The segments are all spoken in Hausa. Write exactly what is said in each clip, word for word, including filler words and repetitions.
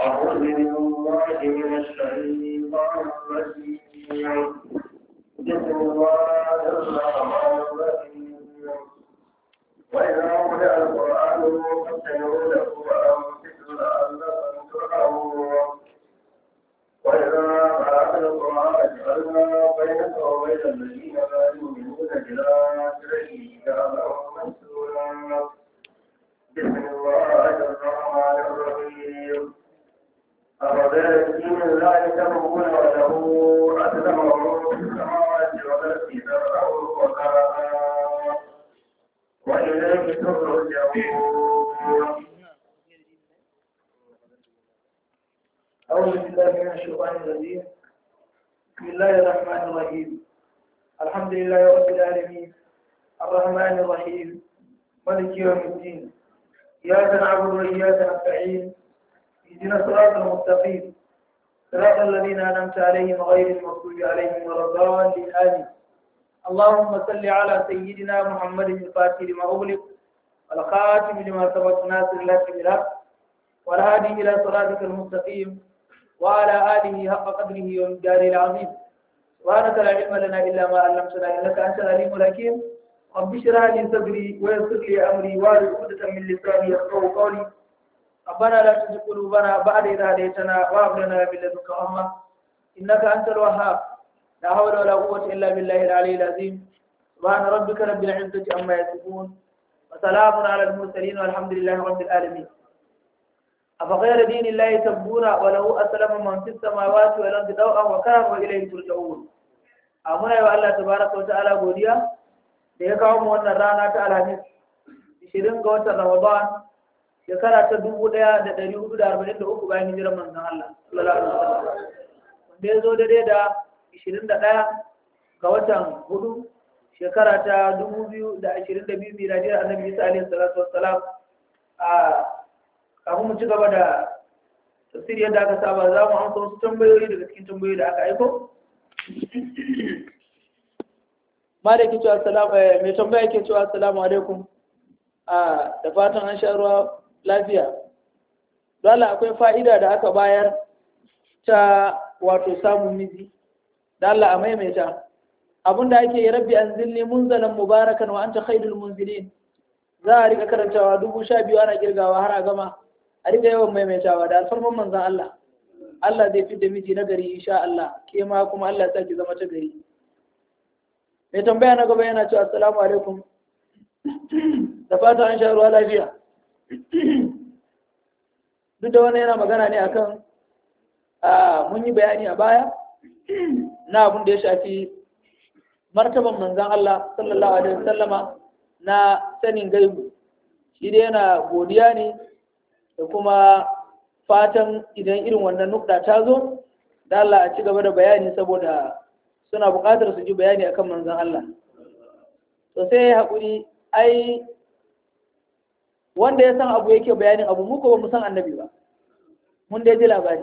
أعوذ بالله من الشيطان الرجيم بسم الله الرحمن الرحيم وإذا قرئ القرآن فاستمعوا له وأنصتوا لعلكم ترحمون وإذا قرأت القرآن جعلنا بينك وبين الذين لا يؤمنون بالآخرة حجابا مستورا بسم الله الرحمن الرحيم أفغير دين الله تبغون وله أسلم من في السماوات والأرض ذرا وكرها وإليه ترجعون. أعوذ بالله من الشيطان الرجيم بسم الله الرحمن الرحيم الحمد لله رب العالمين الرحمن الرحيم مالك يوم الدين إياك نعبد وإياك نستعين اهدنا الصراط المستقيم صراط الذين أنعمت عليهم غير المغضوب عليهم ولا الضالين آمين. اللهم صل على سيدنا محمد الفاتح لما أغلق والخاتم لما سبق ناصر الحق بالحق والهادي إلى صراطك المستقيم وعلى آله حق قدره ومقداره العظيم. سبحانك لا علم لنا إلا ما علمتنا إنك أنت العليم الحكيم. رب اشرح لي صدري ويسر لي أمري واحلل عقدة من لساني يفقهوا قولي. ربنا لا تزغ قلوبنا بعد إذ هديتنا وهب لنا من لدنك رحمة إنك أنت الوهاب. لا حول ولا قوة إلا بالله العلي العظيم. سبحان ربك رب العزة عما يصفون وسلام على المرسلين والحمد لله رب العالمين. أفغير دين الله تبغون وله أسلم من في السماوات والأرض طوعا وكرها وإليه ترجعون. أمنا يا الله تبارك وتعالى godiya da ya kawo mu wannan rana ta Alhamis ishirin ga watan Ramadan shekara ta dubu ɗaya da ɗari hudu da arba'in da uku bayan hijirar manzon Allah sallallahu alaihi wasallam wanda ya zo daidai da ishirin da ɗaya ga watan hudu shekara ta dubu biyu da ashirin da biyu miladiyar Annabi Isa alaihi salatu wassalam. a kafin mu ci gaba da tafsiri yadda aka saba za mu amsa wasu tambayoyi daga cikin tambayoyi da aka aiko. ma da ke cewa assalamu mai tambaya ke cewa assalamu alaikum a da fatan an sha ruwa lafiya. Dole akwai fa'ida da aka bayar ta wato samun miji da Allah a maimaita abinda ake yi rabbi anzilni munzalan mubarakan wa anta khairul munzilin za a rika karantawa dubu sha biyu ana girgawa har a gama a rika yawan maimaitawa da alfarman manzan Allah. Allah zai fi da miji na gari insha Allah, ke ma kuma Allah sa ki zama ta gari. Mai tambaya na gaba yana cewa assalamu alaikum da fata an sha ruwa lafiya. Duk da wani yana magana ne akan mun yi bayani a baya na abin da ya shafi martaban manzan Allah sallallahu alaihi wasallama na sanin gaibu. Shi dai yana godiya ne da kuma fatan idan irin wannan nukta ta zo da Allah a ci gaba da bayani saboda suna buƙatar su ji bayani akan manzon Allah. To sai ya haƙuri, ai wanda ya san abu yake bayanin abu mu ko ba mu san annabi ba, mun dai ji labari.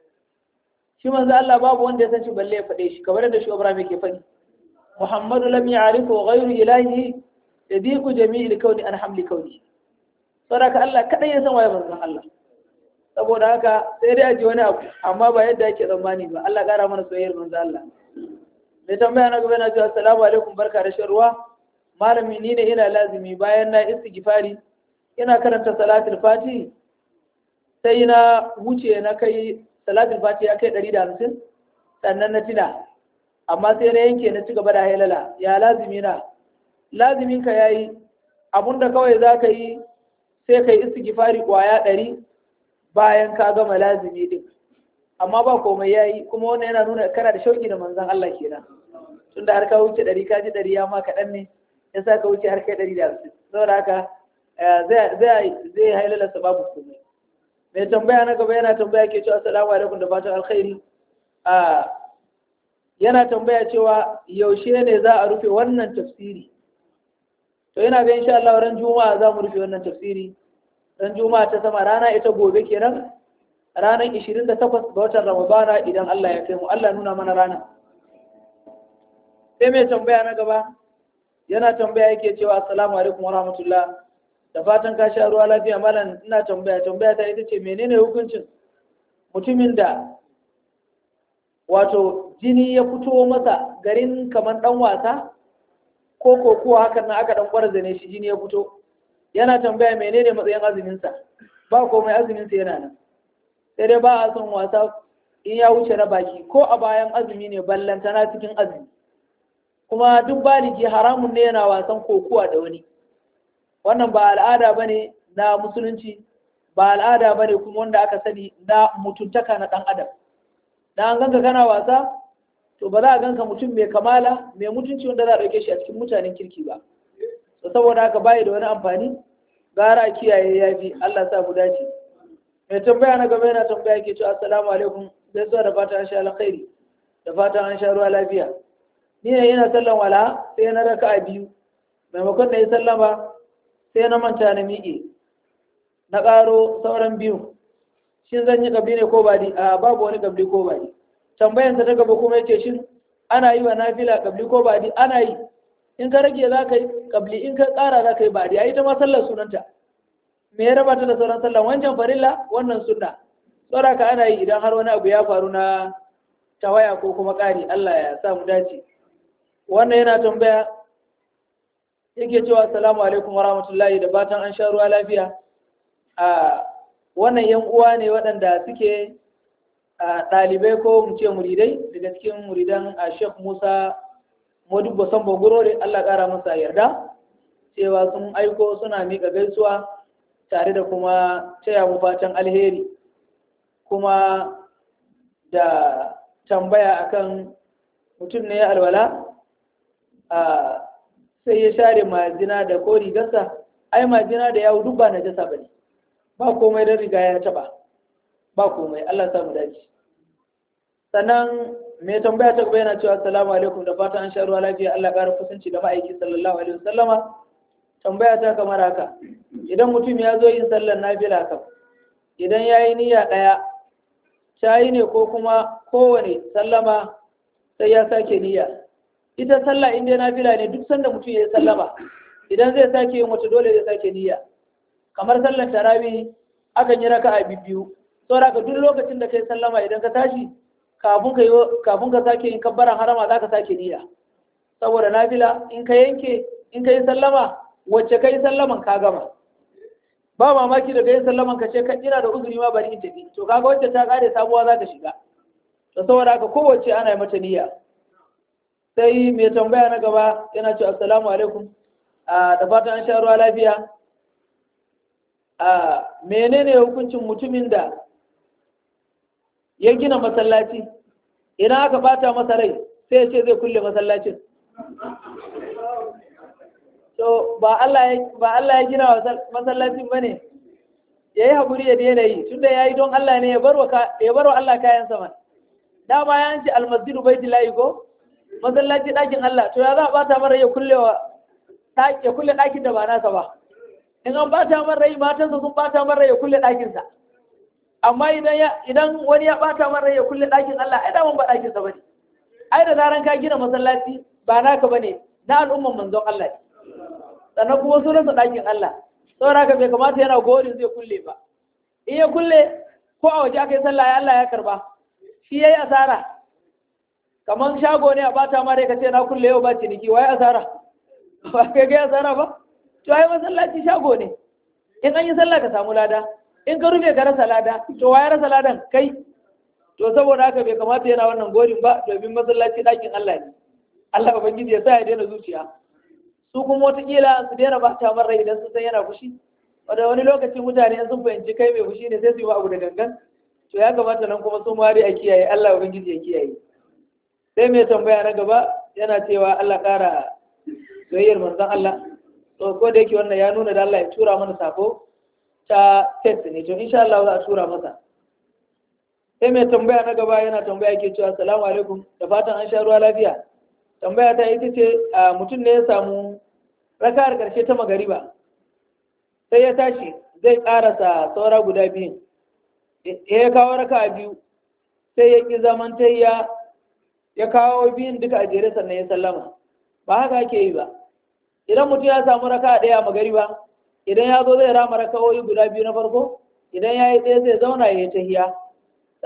Shi manzon Allah babu wanda ya san shi balle ya faɗe shi, kamar da shi Ibrahim yake faɗi Muhammadu lam ya'rifu ghayru ilahi yadiku jami'il kauni an hamli kauni. Saboda Allah kadai ya san waye manzon Allah. Saboda haka sai dai a ji wani abu amma ba yadda yake tsammani ba. Allah ƙara mana soyayyar manzon Allah. Mai tambaya na gaba yana cewa assalamu alaikum barka da shan ruwa. Malami ni ne ina lazimi bayan na istighfari ina karanta salatul fati sai na wuce na kai salatul fati ya kai ɗari da hamsin sannan na tina amma sai na yanke na ci gaba da halala. Ya lazimi na lazimin ka yayi abunda kawai za ka yi sai ka yi istighfari kwaya ɗari bayan ka gama lazimi din, amma ba komai yayi. Kuma wannan yana nuna kana da shauki da manzon Allah kenan, tunda har ka wuce ɗari ka ji ɗari ya ma kaɗan ne ya sa ka wuce har kai ɗari da hamsin. Saboda haka zai zai zai hailala sababu komai. Mai tambaya na gaba yana tambaya ke cewa assalamu alaikum da fatan alkhairi. a yana tambaya cewa yaushe ne za a rufe wannan tafsiri. To yana ga insha Allah ran juma'a za mu rufe wannan tafsiri. Ran juma'a ta sama rana ita gobe kenan, ranar ishirin da takwas ga watan Ramadana idan Allah ya kai mu. Allah nuna mana rana. Sai mai tambaya na gaba yana tambaya yake cewa assalamu alaikum wa rahmatullah da fatan ka sha ruwa lafiya malam. Ina tambaya tambaya ta ita ce menene hukuncin mutumin da wato jini ya fito masa garin kamar dan wasa ko kokowa hakan nan aka dan kwarzane shi jini ya fito, yana tambaya menene matsayin azuminsa. Ba komai, azuminsa yana nan, sai dai ba a son wasa in ya wuce na baki, ko a bayan azumi ne ballantana cikin azumi. Kuma duk baligi haramun ne yana wasan kokowa da wani. Wannan ba al'ada bane na musulunci, ba al'ada bane kuma wanda aka sani na mutuntaka na dan adam. Da an ganka kana wasa, to ba za a ganka mutum mai kamala mai mutunci wanda za a ɗauke shi a cikin mutanen kirki ba. To saboda haka bai da wani amfani, gara a kiyaye yafi. Allah sa mu dace. Mai tambaya na gaba yana tambaya ke cewa assalamu alaikum, gaisuwa da fata an sha alkhairi, da fata an sha ruwa lafiya. Ni ne yana sallan wala sai na raka a biyu, maimakon na yi sallama sai na manta na miƙe na ƙaro sauran biyu. Shin zan yi ƙabli ne ko baɗi? A babu wani ƙabli ko baɗi. Tambayansa ta gaba kuma yake shin ana yi wa nafila ƙabli ko baɗi? Ana yi. In ka rage za ka yi ƙabli, in ka ƙara za ka yi baɗi. A yi ta ma sallar sunanta. Me ya raba ta da sauran sallan? Wancan farilla, wannan sunna. Saboda ka ana yi idan har wani abu ya faru na tawaya ko kuma ƙari. Allah ya sa mu dace. Wannan yana tambaya yake cewa assalamu alaikum wa rahmatullahi, da fatan an sha ruwa lafiya. A wannan yan uwa ne waɗanda suke ɗalibai ko mu ce muridai daga cikin muridan a Sheikh Musa Modibbo Sambo Gurore, Allah ƙara masa yarda, cewa sun aiko suna miƙa gaisuwa tare da kuma taya mu fatan alheri, kuma da tambaya akan mutum ne ya alwala sai ya share majina da ko rigarsa. Ai majina da yawo duk ba na jasa bane, ba komai don riga ya taba, ba komai. Allah samu dace. Sannan mai tambaya ta gaba yana cewa assalamu alaikum, da fatan an sha ruwa lafiya, Allah ƙara kusanci da ma'aiki sallallahu alaihi wasallama. Tambaya ta kamar haka, idan mutum ya zo yin sallar nafila kam, idan ya yi niyya ɗaya ta yi ne ko kuma kowane sallama sai ya sake niyya? Ita sallah in dai nafila ne, duk sanda mutum ya yi sallama idan zai sake yin wata dole zai sake niyya. Kamar sallar tarawih akan yi raka'a biyu, saboda ka duk lokacin da kai sallama idan ka tashi kafin ka kafin ka sake yin kabbaran harama za ka sake niyya. Saboda nafila in ka yanke in ka yi sallama wacce ka yi sallaman ka gama, ba mamaki da ka yi sallaman ka ce ka ina da uzuri ma bari in tafi, to kaga wacce ta kare sabuwa za ta shiga. To saboda haka kowace ana yi mata niyya. Sai mai tambaya na gaba yana cewa assalamu alaikum, da fatan an sha ruwa lafiya. Menene hukuncin mutumin da ya gina masallaci, idan aka bata masa rai sai ya ce zai kulle masallacin? To ba Allah ya gina masallacin ba ne, ya yi haƙuri ya daina yi, tunda ya yi don Allah ne, ya bar wa Allah kayan sama. Dama ya ce almasjidu baiti layi ko masallaci ɗakin Allah, to ya za a bata mara ya kulle ya kulle ɗakin da ba nasa ba. In an bata mara rai, matansa sun bata mara ya kulle ɗakinsa. Amma idan wani ya bata mara ya kulle ɗakin Allah, ai daman ba ɗakinsa ba ne. Ai da zaran ka gina masallaci ba naka ba ne, na al'umman manzon Allah ne. Sannan kuma sunansa ɗakin Allah. Saboda haka bai kamata yana gori zai kulle ba. In ya kulle ko a waje aka yi sallah ya Allah ya karba, shi ya yi asara. Kamar shago ne a bata mara ka ce na kulle yau ba ciniki, wa ya asara? Ba kai ga asara ba? To ai masallaci shago ne. In an yi sallah ka samu lada, in ka rufe ka rasa lada, to wa ya rasa ladan? Kai. To saboda haka bai kamata yana wannan gorin ba, domin masallaci ɗakin Allah ne. Allah ubangiji ya sa ya daina zuciya. Su kuma wataƙila su daina ba ta marar idan sun san yana fushi. Wanda wani lokacin mutane sun fahimci kai mai fushi ne sai su yi wa abu da gangan. To ya kamata nan kuma su mari a kiyaye, Allah ubangiji ya kiyaye. Sai mai tambaya na gaba yana cewa Allah ƙara soyayyar manzon Allah. To ko da yake wannan ya nuna da Allah ya tura mana sako ta text ne, to insha Allah za a tura masa. Sai mai tambaya na gaba yana tambaya ke cewa assalamu alaikum, da fatan an sha ruwa lafiya. Tambaya ta ita ce mutum ne ya samu raka'ar ƙarshe ta magariba, sai ya tashi zai ƙarasa saura guda biyun, ya kawo raka'a biyu sai ya ƙi zaman tayya ya kawo biyun duka a jere sannan ya sallama. Ba haka ake yi ba. Idan mutum ya samu raka'a ɗaya a magariba, idan ya zo zai rama raka'o'i guda biyu na farko, idan ya yi ɗaya zai zauna ya yi tahiya,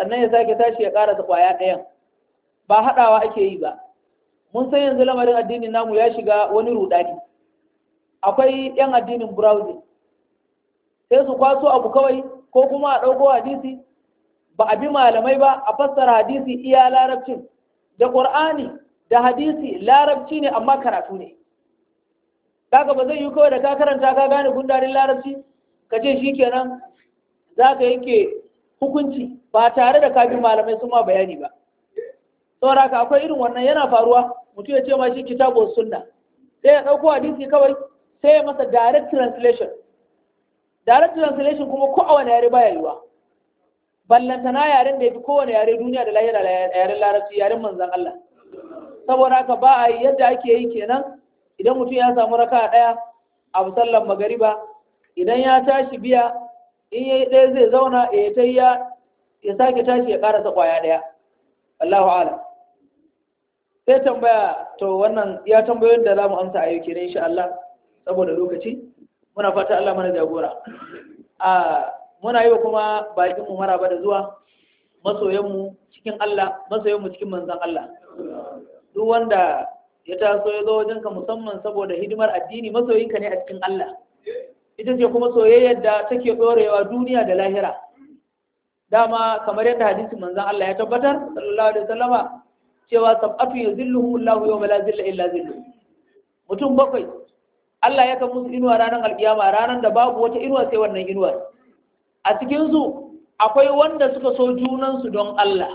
sannan ya sake tashi ya ƙarasa ƙwaya ɗayan, ba haɗawa ake yi ba. Mun san yanzu lamarin addinin namu ya shiga wani rudani. Akwai yan addinin browsing, sai su kwaso abu kawai, ko kuma a ɗauko hadisi ba a bi malamai ba, a fassara hadisi iya larabcin. Da ƙur'ani da hadisi larabci ne amma karatu ne. Kaga ba zai yi kawai da ka karanta ka gane gundarin larabci ka ce shi kenan za ka yanke hukunci ba tare da ka bi malamai sun ma bayani ba. Saboda haka akwai irin wannan yana faruwa, mutum ya ce ma shi kitabu sunna, sai ya ɗauko hadisi kawai sai ya masa direct translation. Direct translation kuma ko a wani yare baya yiwa, ballantana yaren da ya fi kowane yare duniya da lahira yaren larabci, yaren manzan Allah. Saboda haka ba a yi yadda ake yi kenan. Idan mutum ya samu raka ɗaya a musallan magariba, idan ya tashi biya, in ya yi ɗaya zai zauna ya ta ya ya sake tashi ya ƙarasa ƙwaya ɗaya. Allahu a'lam. Sai tambaya, to wannan ya tambayoyin da za mu amsa a yau kenan insha Allah saboda lokaci. Muna fata Allah mana jagora. A muna yi wa kuma bakin mu maraba da zuwa, masoyan mu cikin Allah, masoyan mu cikin manzon Allah. Duk wanda ya taso ya zo wajenka musamman saboda hidimar addini, masoyinka ne a cikin Allah. Ita ce kuma soyayyar da take ɗorewa duniya da lahira. Dama kamar yadda hadisin manzon Allah ya tabbatar sallallahu alaihi wasallama cewa sab'atu yuzilluhum Allahu yawma la zilla illa zilluh. Mutum bakwai Allah ya kan musu inuwa ranar alkiyama, ranar da babu wata inuwa sai wannan inuwar. A cikin su akwai wanda suka so junan su don Allah.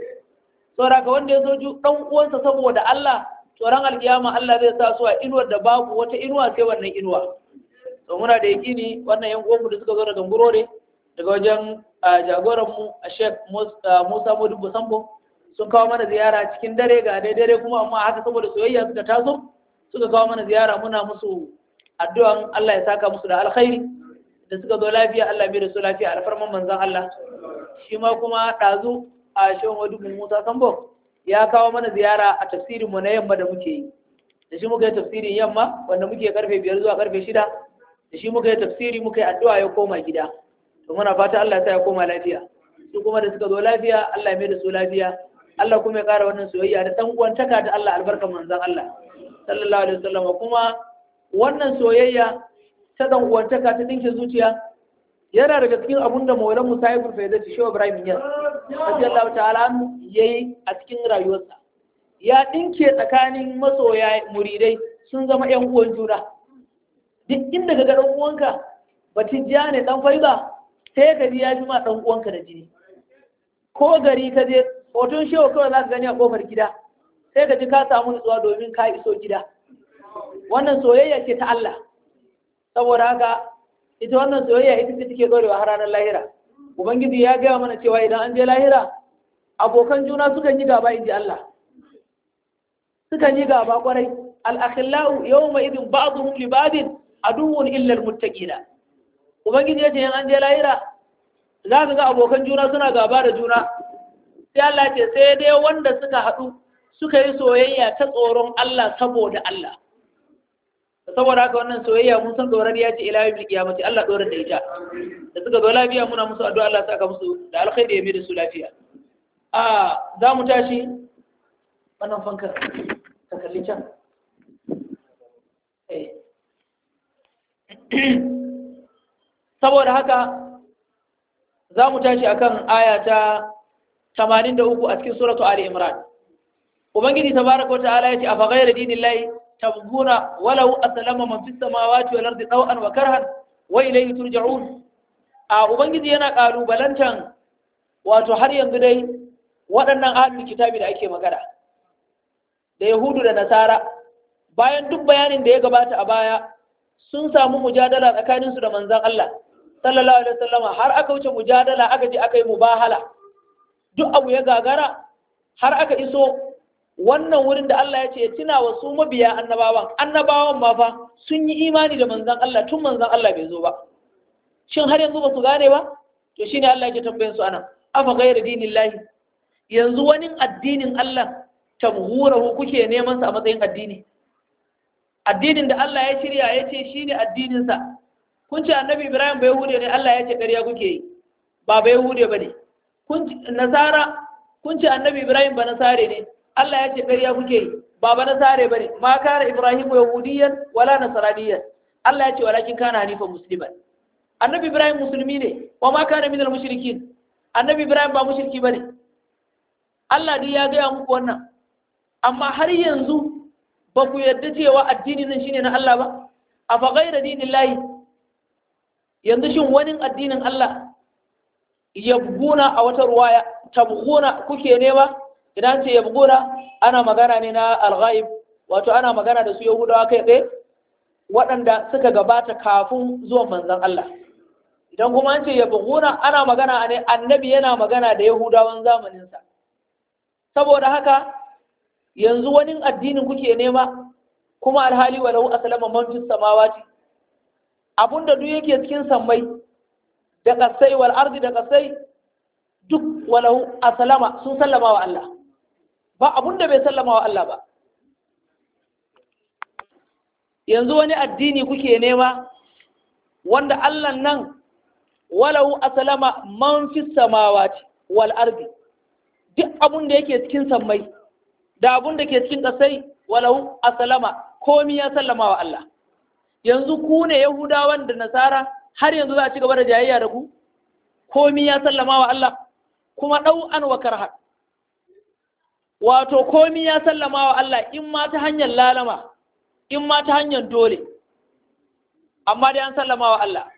Saboda ka wanda ya so dan uwansa saboda Allah, tsoron alkiyama Allah zai sa su a inuwar da babu wata inuwa sai wannan inuwa. To muna da yakini wannan yan uwanmu da suka zo daga Ngurore, daga wajen jagoranmu a Sheikh Musa Modibo Sambo, sun kawo mana ziyara cikin dare ga dare kuma amma haka saboda soyayya suka taso suka kawo mana ziyara. Muna musu addu'an Allah ya saka musu da alkhairi, da suka zo lafiya Allah bai da su lafiya alfarman manzon Allah. Shi ma kuma ɗazu a Sheikh Modibo Musa Sambo ya kawo mana ziyara a tafsirinmu na yamma da muke yi. Da shi muka yi tafsirin yamma wanda muke karfe biyar zuwa karfe shida, da shi muka yi tafsiri muka yi addu'a ya koma gida. To muna fata Allah ya sa ya koma lafiya. Su kuma da suka zo lafiya Allah ya mai da su lafiya. Allah kuma ya ƙara wannan soyayya da ɗan uwantaka da Allah albarkan manzon Allah sallallahu alaihi wasallam. Kuma wannan soyayya ta ɗan uwantaka ta dinke zuciya yana daga cikin abun da Maulan Musa Ibn Faidati Shehu Ibrahim Yas radiyallahu ta'ala anhu yayi a cikin rayuwarsa. Ya dinke tsakanin masoya muridai sun zama ƴan uwan juna. Duk inda ka ga ɗan uwanka batijja ne ɗan faida, sai ka ji ya fi ma ɗan uwanka da jini. Ko gari ka je hoton shehu kawai za ka gani a kofar gida, sai ka ji ka samu nutsuwa domin ka iso gida. Wannan soyayya ce ta Allah. Saboda haka ita wannan soyayya ita ce take dorewa har ranar lahira. Ubangiji ya gaya mana cewa idan an je lahira abokan juna sukan yi gaba inji Allah. Sukan yi gaba kwarai. Al-akhillau yawma idin ba'dhum li ba'din aduwwun illa al-muttaqina. Ubangiji ya ce in an je lahira za ka ga abokan juna suna gaba da juna. Sai Allah ce sai dai wanda suka haɗu suka yi soyayya ta tsoron Allah saboda Allah. Saboda haka wannan soyayya mun san tsoron ya ce ila yawmil qiyamati, Allah tsoron da ita. Da suka zo lafiya muna musu addu'a Allah saka musu da alkhairi ya mai da su lafiya. A za mu tashi wannan fankar ka kalli can. Eh. Saboda haka za mu tashi akan aya ta tamanin da uku a cikin suratu Ali Imran. Ubangiji tabaraka wata'ala yace afa ghayra dinillahi tabghuna walau aslama man fis samawati wal ardi taw'an wa karhan wa ilayhi turja'un. A ubangiji yana kalubalantan wato har yanzu dai waɗannan ahlul kitabi da ake magana da Yahudu da Nasara, bayan duk bayanin da ya gabata a baya sun samu mujadala tsakaninsu da manzon Allah sallallahu alaihi wasallama, har aka wuce mujadala aka je aka yi mubahala, duk abu ya gagara har aka iso wannan wurin da Allah ya ce tuna wa su mabiya annabawan annabawan ma fa sun yi imani da manzon Allah tun manzon Allah bai zo ba. Shin har yanzu ba su gane ba? To shine Allah yake tambayin su anan, afa ghayra dinillahi, yanzu wani addinin Allah tamhurahu kuke neman sa a matsayin addini? Addinin da Allah ya shirya ya ce shine addinin sa. Kun ce annabi Ibrahim bai hude ne, Allah ya ce ƙarya kuke yi, ba bai hude bane. kun nasara kun ce annabi Ibrahim ba nasare ne Allah ya ce ƙarya kuke yi ba ba nasare bane ma kana Ibrahim yahudiyan wala nasraniyan Allah ya ce walakin kana hanifan musliman annabi Ibrahim musulmi ne wa ma kana minal mushrikin annabi Ibrahim ba mushriki bane Allah dai ya gaya muku wannan amma har yanzu ba ku yarda cewa addini nan shine na Allah ba a fa ghayra dinillahi yanzu shin wani addinin Allah yabguna a wata ruwaya tabguna kuke nema idan ce yabguna ana magana ne na al-ghaib wato ana magana da su yahudawa kai tsaye waɗanda suka gabata kafin zuwan manzon Allah idan kuma an ce yabguna ana magana ne annabi yana magana da yahudawan zamaninsa saboda haka yanzu wani addinin kuke nema kuma alhali walau aslama man fis samawati abunda duk yake cikin sammai da kasai wal ardi da kasai duk walau aslama sun sallama wa Allah ba abunda bai sallama wa Allah ba yanzu wani addini kuke nema wanda Allah nan walau aslama man fis samawati wal ardi duk abun da yake cikin sammai da abun da ke cikin kasai walau aslama komi ya sallama wa Allah yanzu ku ne yahudawan da nasara har yanzu za a ci gaba da jayayya da ku komi ya sallama wa Allah kuma ɗau'an wa karha wato komi ya sallama wa Allah in ma ta hanyar lalama in ma ta hanyar dole amma dai an sallama wa Allah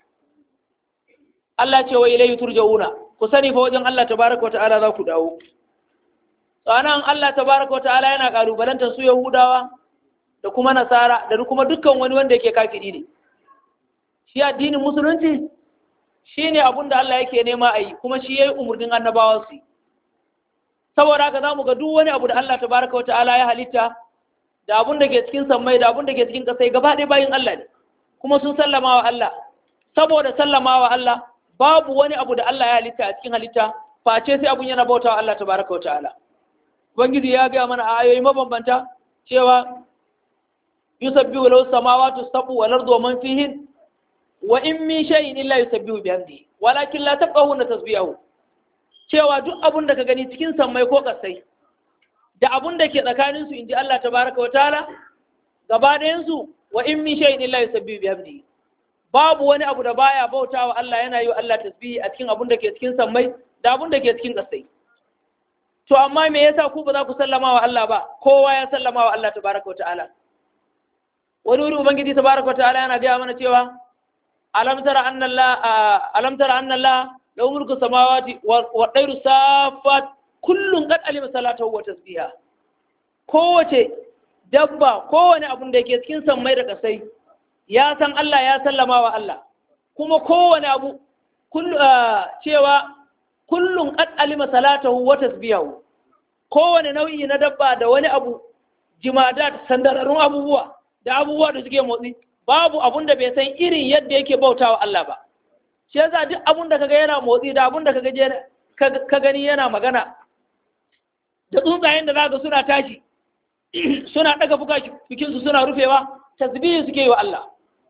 Allah ce wa ilayhi turja'una ku sani fa wajen Allah tabaraka wa ta'ala za ku dawo sanan Allah tabaraka wa ta'ala yana kalubalantar su yahudawa da kuma nasara da kuma dukkan wani wanda yake kafiri ne shi addinin musulunci shine abin da Allah yake nema a yi kuma shi yayi umurnin annabawa su saboda haka zamu ga duk wani abu da Allah tabaraka wa ta'ala ya halitta da abin da ke cikin sammai da abin da ke cikin kasai gaba ɗaya bayin Allah ne kuma sun sallama wa Allah saboda sallama wa Allah babu wani abu da Allah ya halitta a cikin halitta face sai abun yana bautawa Allah tabaraka wa ta'ala ubangiji ya ga mana a ayoyi mabambanta cewa yusabbihu lahu samawati sab'u wal ardu wa man fihin wa in min shay'in illa yusabbihu bihamdihi walakin la tafqahuna tasbihahu cewa duk abun da ka gani cikin sammai ko kasai da abun da ke tsakanin su inji Allah tabaraka wa ta'ala gaba ɗayan su wa in min shay'in illa yusabbihu bihamdihi babu wani abu da baya bautawa Allah yana yi wa Allah tasbihi a cikin abun da ke cikin sammai da abun da ke cikin kasai to amma me yasa ku ba za ku sallama wa Allah ba kowa ya sallama wa Allah tabaraka wa ta'ala wani wuri ubangiji tabaraka wa ta'ala yana gaya mana cewa alam tara anna Allah alam tara anna Allah lahu mulku samawati wa dairu safat kullun qad alima salatahu wa tasbiha kowace dabba kowane abun da yake cikin sammai da kasai ya san Allah ya sallama wa Allah kuma kowane abu cewa kullun qad alima salatahu wa tasbihahu kowane nau'i na dabba da wani abu jimadat sandararrun abubuwa da abubuwa da suke motsi babu abun da bai san irin yadda yake bautawa Allah ba shi yasa duk abun da kaga yana motsi da abun da kaga ka gani yana magana da tsuntsayen da zaka suna tashi suna daga fuka cikin su suna rufewa tasbihi suke yi wa Allah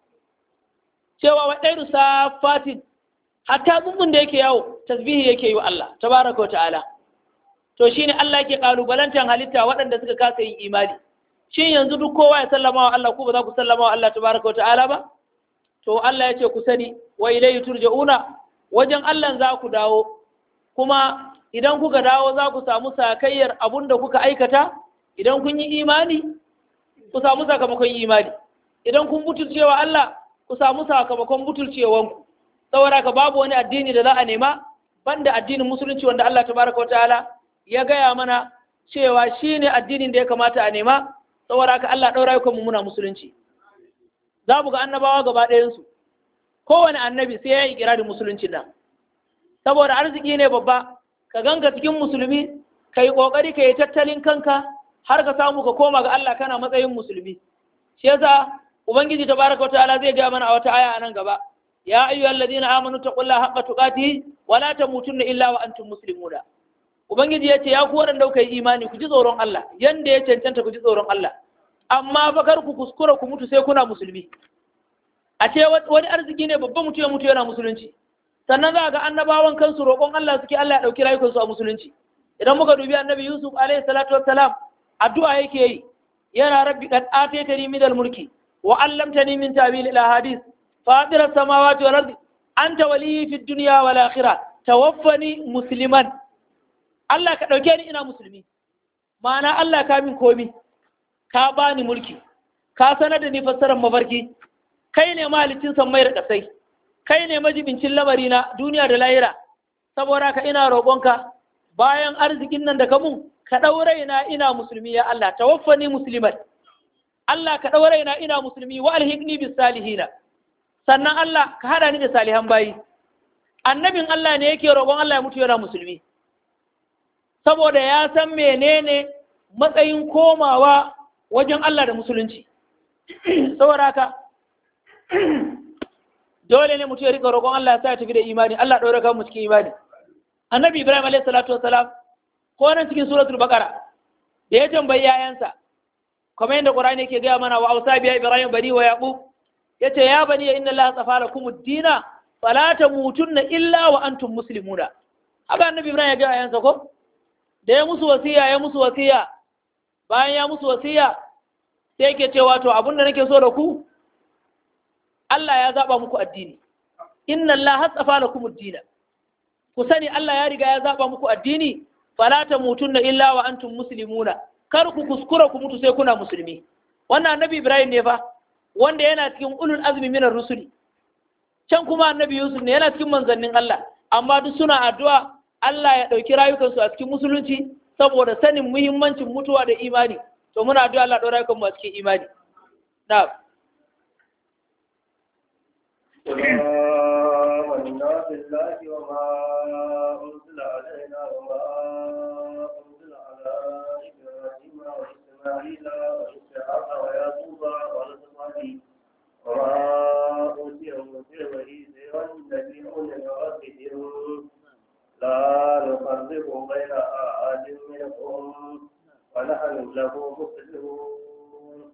cewa wa dairu safatin hatta tsuntsun da yake yawo tasbihi yake yi wa Allah tabaraka wa ta'ala to shine Allah yake kalubalantan halitta waɗanda suka kasa yin imani shin yanzu duk kowa ya sallama wa Allah ku ba za ku sallama wa Allah tabaraka wa ta'ala ba to Allah ya ce ku sani wa ilayhi turja'una wajen Allah za ku dawo kuma idan kuka dawo za ku samu sakayyar abun da kuka aikata idan kun yi imani ku samu sakamakon imani idan kun butulcewa Allah ku samu sakamakon butulcewanku saboda ka babu wani addini da za a nema banda addinin musulunci wanda Allah tabaraka wa ta'ala ya gaya mana cewa shine addinin da ya kamata a nema saboda haka Allah ɗaura yukan mu muna musulunci za mu ga annabawa gaba ɗayansu kowane annabi sai ya yi ikirarin musulunci nan saboda arziki ne babba ka ganka cikin musulmi ka yi ƙoƙari ka yi tattalin kanka har ka samu ka koma ga Allah kana matsayin musulmi shi yasa ubangiji tabaraka wataala zai ga mana a wata aya a nan gaba ya ayyuhal ladina amanu taqullaha haqqa tuqatihi wa la tamutunna illa wa antum muslimuna ubangiji yace ya ku waɗanda kuka yi imani ku ji tsoron Allah yanda ya cancanta ku ji tsoron Allah amma fa kar ku kuskura ku mutu sai kuna musulmi a ce wani arziki ne babban mutum ya mutu yana musulunci sannan za ga annabawan kansu roƙon Allah suke Allah ya ɗauki rayukansu a musulunci. Idan muka dubi annabi Yusuf alaihi salatu wassalam addu'a yake yi yana rabbi qad ataytani min al-mulki wa 'allamtani min ta'wil al-ahadith fatir as-samawati wal ardi anta waliyyi fid dunya wal akhirah tawaffani musliman. Allah ka ɗauke ni ina musulmi, ma'ana Allah ka min komi, ka bani mulki, ka sanar da ni fassarar mafarki, kai ne mahalicin sammai da ƙasai, kai ne majibincin lamari na duniya da lahira, saboda ka ina roƙonka bayan arzikin nan da ka mun ka ɗaure na ina musulmi ya Allah, tawaffani musliman. Allah ka ɗaure na ina musulmi wa alhiqni bis salihina. Sannan Allah ka hada ni da salihan bayi. Annabin Allah ne yake roƙon Allah ya mutu yana musulmi. Saboda ya san menene matsayin komawa wajen Allah da musulunci. Saboda haka dole ne mutu ya rika roƙon Allah ya sa ya tafi da imani, Allah ɗaure kan mu cikin imani. Annabi Ibrahim alaihi salatu wassalam ko nan cikin suratul baqara da ya tambayi yayansa kamar yadda Qur'ani yake gaya mana wa ausa biya Ibrahim bani wa yaqub yace ya bani inna Allah safa lakum ad-dina fala tamutunna illa wa antum muslimuna. Haka annabi Ibrahim ya ga yayansa ko da ya musu wasiya ya musu wasiya bayan ya musu wasiya sai yake cewa to abin da nake so da ku Allah ya zaba muku addini, inna Allah hasafa lakum ad-dina, ku sani Allah ya riga ya zaba muku addini fala tamutunna illa wa antum muslimuna, kar ku kuskura ku mutu sai kuna musulmi. Wannan annabi Ibrahim ne fa wanda yana cikin ulul azmi minar rusuli, can kuma annabi Yusuf ne yana cikin manzannin Allah, amma duk suna addu'a Allah ya ɗauki rayukansu a cikin musulunci saboda sanin muhimmancin mutuwa da imani. To muna addu'a Allah ɗau rayukanmu a cikin imani. Na'am. آمنا بالله وما أنزل علينا وما أنزل على إبراهيم وإسماعيل وإسحاق ويعقوب والأسباط وما أوتي موسى وعيسى والنبيون من ربهم لا نفرق بين أحد منهم ونحن له مسلمون.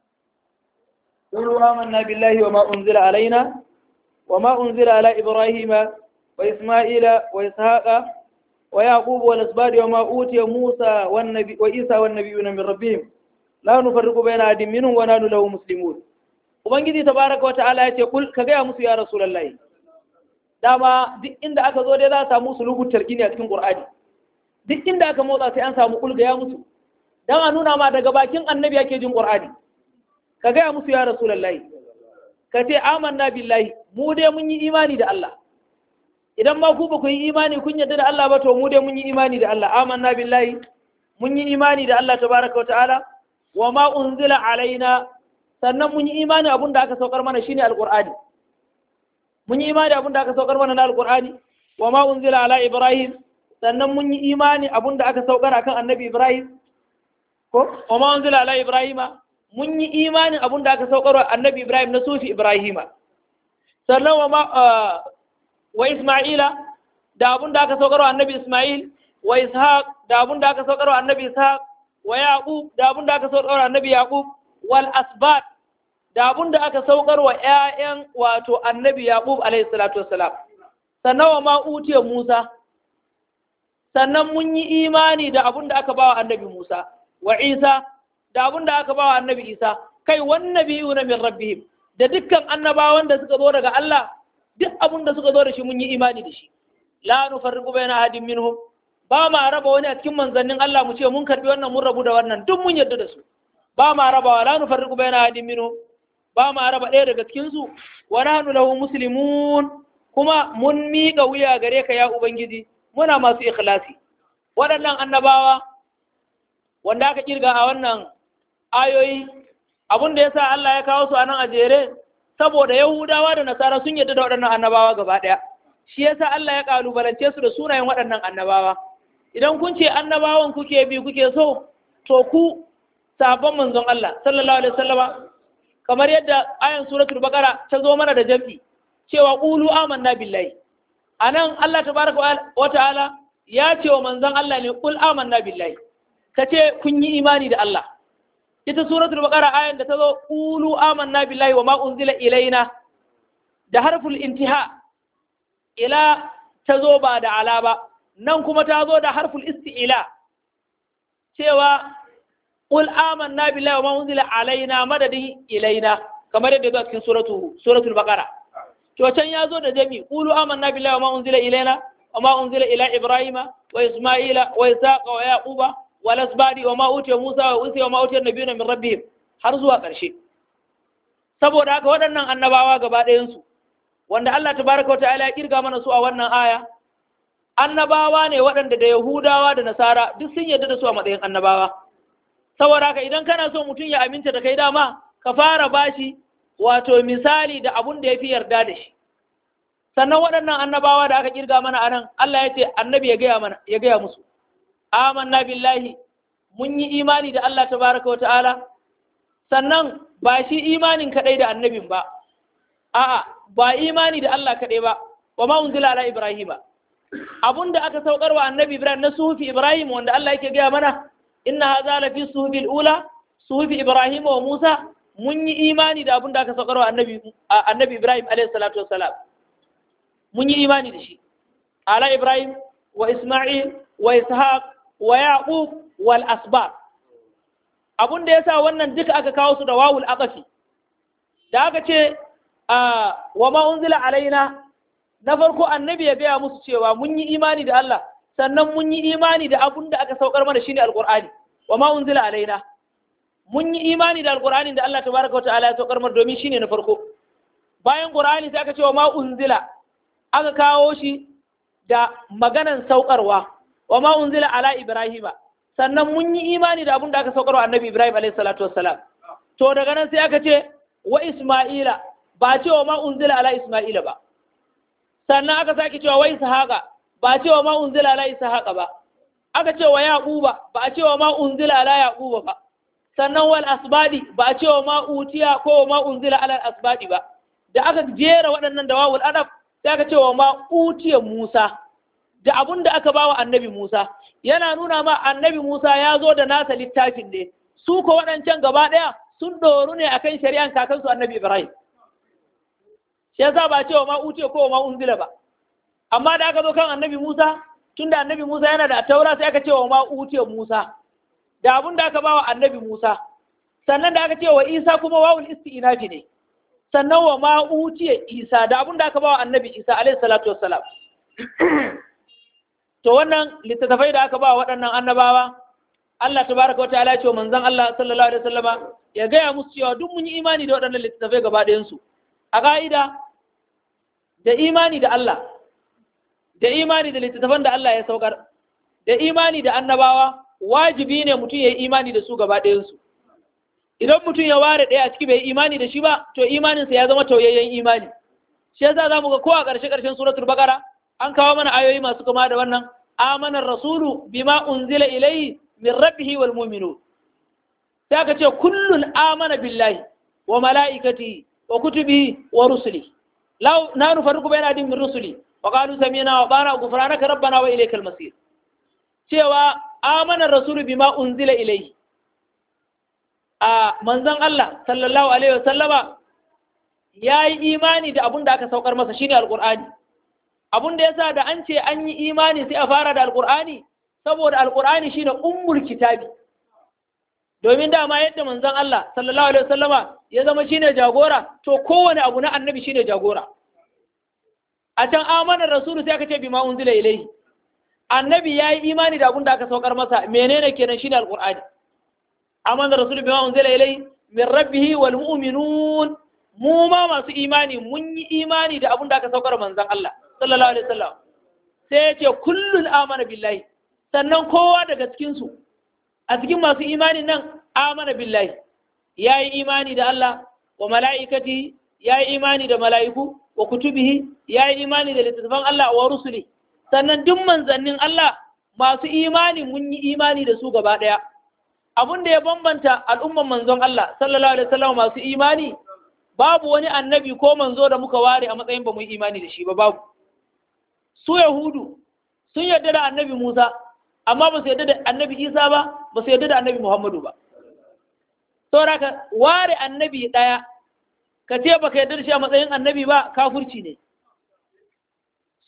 قولوا آمنا بالله وما أنزل علينا وما أنزل على إبراهيم وإسماعيل وإسحاق ويعقوب والأسباط وما أوتي موسى والنبي وعيسى والنبيون من ربهم لا نفرق بين أحد منهم ونحن له مسلمون. Ubangiji tabaraka wa ta'ala ya ce kul ka gaya musu ya Rasulullahi, dama duk inda aka zo dai za a samu sulubut tarkini a cikin Qur'ani, duk inda aka motsa sai an samu kul gaya musu dan a nuna ma daga bakin annabi yake jin Qur'ani. Ka gaya musu ya Rasulullahi, ka ce amanna billahi, mu dai mun yi imani da Allah. Idan ma ku ba ku yi imani kun yarda da Allah ba, to mu dai mun yi imani da Allah. Amanna billahi, mun yi imani da Allah tabaraka wa ta'ala, wa ma unzila alaina, sannan mun yi imani abin da aka saukar mana shine alqur'ani. Mun yi imani abin da aka saukar mana na alqur'ani, wa ma unzila ala ibrahim, sannan mun yi imani abin da aka saukar akan annabi Ibrahim, ko wa ma unzila ala ibrahima, mun yi imanin abin da aka saukar wa annabi Ibrahim na sufi Ibrahima. Sannan wa ma wa Isma'ila, da abin da aka saukar wa annabi Isma'il, wa Ishaq, da abin da aka saukar wa annabi Ishaq, wa Yaqub, da abin da aka saukar wa annabi Yaqub, wal asbat, da abin da aka saukar wa ƴaƴan wato annabi Yaqub alayhi salatu wassalam. Sannan wa ma utiya Musa, sannan mun yi imani da abin da aka bawa annabi Musa, wa Isa, da abin da aka bawa annabi Isa, kai wan nabiyuna min rabbihim, da dukkan annabawan da suka zo daga Allah, duk abin da suka zo da shi mun yi imani da shi. La nufarriqu baina ahadin minhum, ba ma raba wani a cikin manzannin Allah mu ce mun karbi wannan mun rabu da wannan, duk mun yarda da su. Ba ma raba, la nufarriqu baina ahadin minhum, ba ma raba ɗaya daga cikin su. Wa nahnu lahu muslimun, kuma mun miƙa wuya gare ka ya ubangiji, muna masu ikhlasi. Waɗannan annabawa wanda aka kirga a wannan ayoyi, abin da yasa Allah ya kawo su a nan a jere saboda Yahudawa da Nasara sun yarda da waɗannan annabawa gaba ɗaya. Shi yasa Allah ya kalubalance su da sunayen waɗannan annabawa. Idan kun ce annabawan kuke bi kuke so, to ku sahabban manzon Allah sallallahu alaihi wasallama, kamar yadda ayan suratul baqara ta zo mana da jam'i cewa qulu amanna billahi. Anan Allah tabaraka wa ta'ala ya ce wa manzon Allah ne qul amanna billahi, kace kun yi imani da Allah. Ita suratul baqara ayan da ta zo qulu amanna billahi wa ma unzila ilaina da harful intiha, ila ta zo ba da ala ba, nan kuma ta zo da harful isti'ila cewa qul amanna billahi wa ma unzila alaina madadin ilaina kamar yadda zuwa cikin suratu suratul baqara. To can ya zo da jami qulu amanna billahi wa ma unzila ilaina wa ma unzila ila ibrahima wa isma'ila wa isaqa wa yaquba wa lasbadi wa ma utiya musa wa usiya wa ma utiya nabiyuna min rabbihim har zuwa ƙarshe. Saboda haka waɗannan annabawa gaba ɗayansu wanda Allah tabaraka wa ta'ala ya kirga mana su a wannan aya, annabawa ne waɗanda da Yahudawa da Nasara duk sun yarda da su a matsayin annabawa. Saboda haka idan kana so mutum ya aminta da kai dama ka fara bashi wato misali da abun da ya fi yarda da shi. Sannan waɗannan annabawa da aka kirga mana anan Allah ya ce annabi ya gaya mana ya gaya musu amanna billahi, mun yi imani da Allah tabaraka wa ta'ala. Sannan ba shi imanin kaɗai da annabin ba, a'a ba imani da Allah kaɗai ba, wa ma unzila ala Ibrahima. Abun da aka saukar wa annabi Ibrahim na suhufi Ibrahim wanda Allah yake gaya mana, inna hadha la fi suhufi al-ula, suhufi Ibrahim wa Musa, mun yi imani da abun da aka saukar wa annabi annabi Ibrahim alayhi salatu wassalam. Mun yi imani da shi. Ala Ibrahim wa Isma'il wa Ishaq wa Yaqub wal asbab. Abun da ya sa wannan duka aka kawo su da wawul aqafi da aka ce wa ma unzila alaina, na farko annabi ya gaya musu cewa mun yi imani da Allah, sannan mun yi imani da abun da aka saukar mana shine alqur'ani. Wa ma unzila alaina, mun yi imani da alqur'ani da Allah tabaraka wa ta'ala ya saukar mana domin shine na farko. Bayan qur'ani sai aka ce wa ma unzila, aka kawo shi da maganan saukarwa, wa ma unzila ala ibrahima, sannan mun yi imani da abin da aka saukar wa annabi Ibrahim alayhi salatu wassalam. To daga nan sai aka ce wa Isma'ila, ba ce wa ma unzila ala Isma'ila ba. Sannan aka sake cewa wa Ishaqa, ba ce wa ma unzila ala Ishaqa ba. Aka ce wa Yaquba, ba ce wa ma unzila ala Yaquba ba. Sannan wal asbadi, ba ce wa ma utiya ko wa ma unzila ala asbadi ba. Da aka jera waɗannan da wawul adab sai aka ce wa ma utiya Musa, da abun da aka bawa annabi Musa. Yana nuna ma annabi Musa ya zo da nasa littafin ne, su ko waɗancan gaba ɗaya sun ɗoru ne akan shari'an kakansu annabi Ibrahim. Shi yasa ba cewa ma uce ko ma unzila ba. Amma da aka zo kan annabi Musa, tunda annabi Musa yana da taura sai aka ce wa ma uce Musa, da abun da aka bawa annabi Musa. Sannan da aka ce wa Isa kuma wawul isti'nafi ne. Sannan wa ma uce Isa, da abun da aka bawa annabi Isa alaihi salatu wassalam. To wannan littattafai da aka ba waɗannan annabawa, Allah tabaraka wataala ya ce manzon Allah sallallahu alaihi wasallama ya gaya musu cewa duk mun yi imani da waɗannan littattafai gaba ɗayan su. A ka'ida da imani da Allah, da imani da littattafan da Allah ya saukar, da imani da annabawa, wajibi ne mutum ya yi imani da su gaba ɗayan su. Idan mutum ya ware ɗaya a ciki bai yi imani da shi ba, to imaninsa ya zama tauyayyen imani. Shi yasa zamu ga ko a ƙarshe ƙarshen suratul Baqara an kawo mana ayoyi masu kama da wannan, amanar rasulu bima unzila ilayhi min rabbihi wal mu'minun. Sai aka ce kullun amana billahi wa malaikatihi wa kutubihi wa rusuli law na nufarriqu bayna ahadin min rusuli wa qalu sami'na wa ata'na ghufranaka rabbana wa ilaykal masir. Cewa amanar rasulu bima unzila ilayhi, a manzon Allah sallallahu alaihi wasallama yayi imani da abun da aka saukar masa shine alqur'ani. Abun da yasa da an ce an yi imani sai a fara da alqur'ani saboda alqur'ani shine ummul kitabi. Domin dama yadda manzon Allah sallallahu alaihi wasallama ya zama shine jagora, to kowane abu na annabi shine jagora. A can amanar rasulu sai aka ce bima unzila ilayhi, annabi yayi imani da abun da aka saukar masa, menene kenan shine alqur'ani. Amanar rasulu bima unzila ilayhi min rabbihi wal mu'minun, mu ma masu imani mun yi imani da abun da aka saukar manzon Allah sallallahu alaihi wasallam. Sai ya ce kullun amana billahi, sannan kowa daga cikin su a cikin masu imani nan amana billahi, yayi imani da Allah wa mala'ikati, yayi imani da mala'iku wa kutubihi, yayi imani da littattafan Allah wa rusuli. Sannan duk manzannin Allah masu imani mun yi imani da su gaba daya. Abun da ya bambanta al'umman manzon Allah sallallahu alaihi wasallam masu imani, babu wani annabi ko manzo da muka ware a matsayin ba mu yi imani da shi ba, babu. Su Yahudu sun yarda da annabi Musa, amma ba su yarda da annabi Isa ba, ba su yarda da annabi Muhammadu ba. Saboda ka ware annabi ɗaya, ka ce ba ka yarda da shi a matsayin annabi ba, kafurci ne.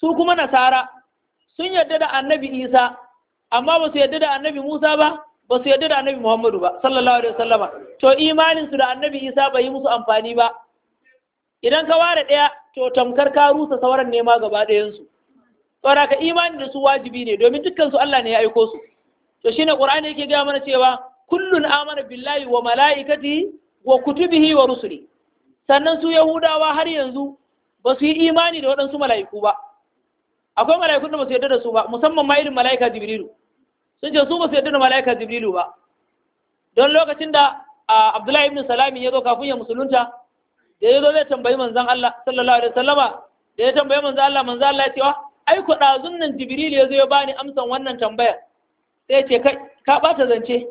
su kuma nasara sun yarda da annabi Isa amma ba su yarda da annabi Musa ba ba su yarda da annabi Muhammadu ba sallallahu alaihi wasallama to imanin su da annabi Isa bai yi musu amfani ba idan ka ware ɗaya to tamkar ka rusa sauran nema gaba ɗayan su saboda ka imani da su wajibi ne domin dukkan su Allah ne ya aiko su to shine Qur'ani yake ga mana cewa kullun amana billahi wa malaikatihi wa kutubihi wa rusuli sannan su Yahudawa har yanzu ba su yi imani da waɗansu mala'iku ba akwai mala'ikun da ba su yarda da su ba musamman ma irin mala'ika Jibrilu sun ce su ba su yarda da mala'ika Jibrilu ba don lokacin da Abdullahi ibn Salami ya zo kafin ya musulunta da ya zo zai tambayi manzon Allah sallallahu alaihi wasallama da ya tambayi manzon Allah manzon Allah ya ce wa ai ku dazun nan Jibril ya zo ya bani amsan wannan tambayar sai ya ce kai ka bata zance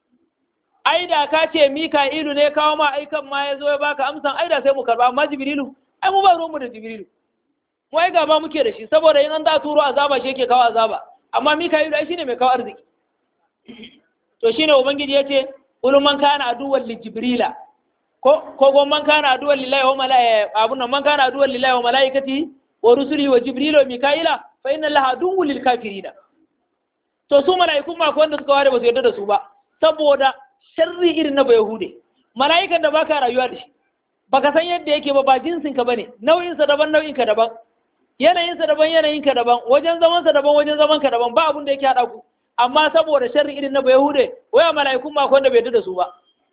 ai da ka ce Mika'ilu ne kawo ma aikan ma ya zo ya baka amsan ai da sai mu karba amma Jibrilu ai mu ba ruwan mu da Jibrilu mu ai gaba muke da shi saboda in an za turo azaba shi yake kawo azaba amma Mika'ilu ai shine mai kawo arziki to shine ubangiji yace ulum man kana aduwwan li jibrila ko ko gon man kana aduwwan lillahi wa malaikati abun nan man kana aduwwan lillahi wa malaikati wa rusuli wa jibrila wa mika'ila fa inna allaha aduwwul lil kafirina to su malaikun ma ko wanda suka ware ba su yarda da su ba saboda sharri irin na bayahude malaikan da baka rayuwa da shi baka san yadda yake ba ba jinsin ka bane nauyin sa daban nauyin ka daban yanayin sa daban yanayin ka daban wajen zaman sa daban wajen zaman ka daban ba abun da yake hada ku amma saboda sharri irin na bayahude waya malaikun ma ko wanda bai yarda da su ba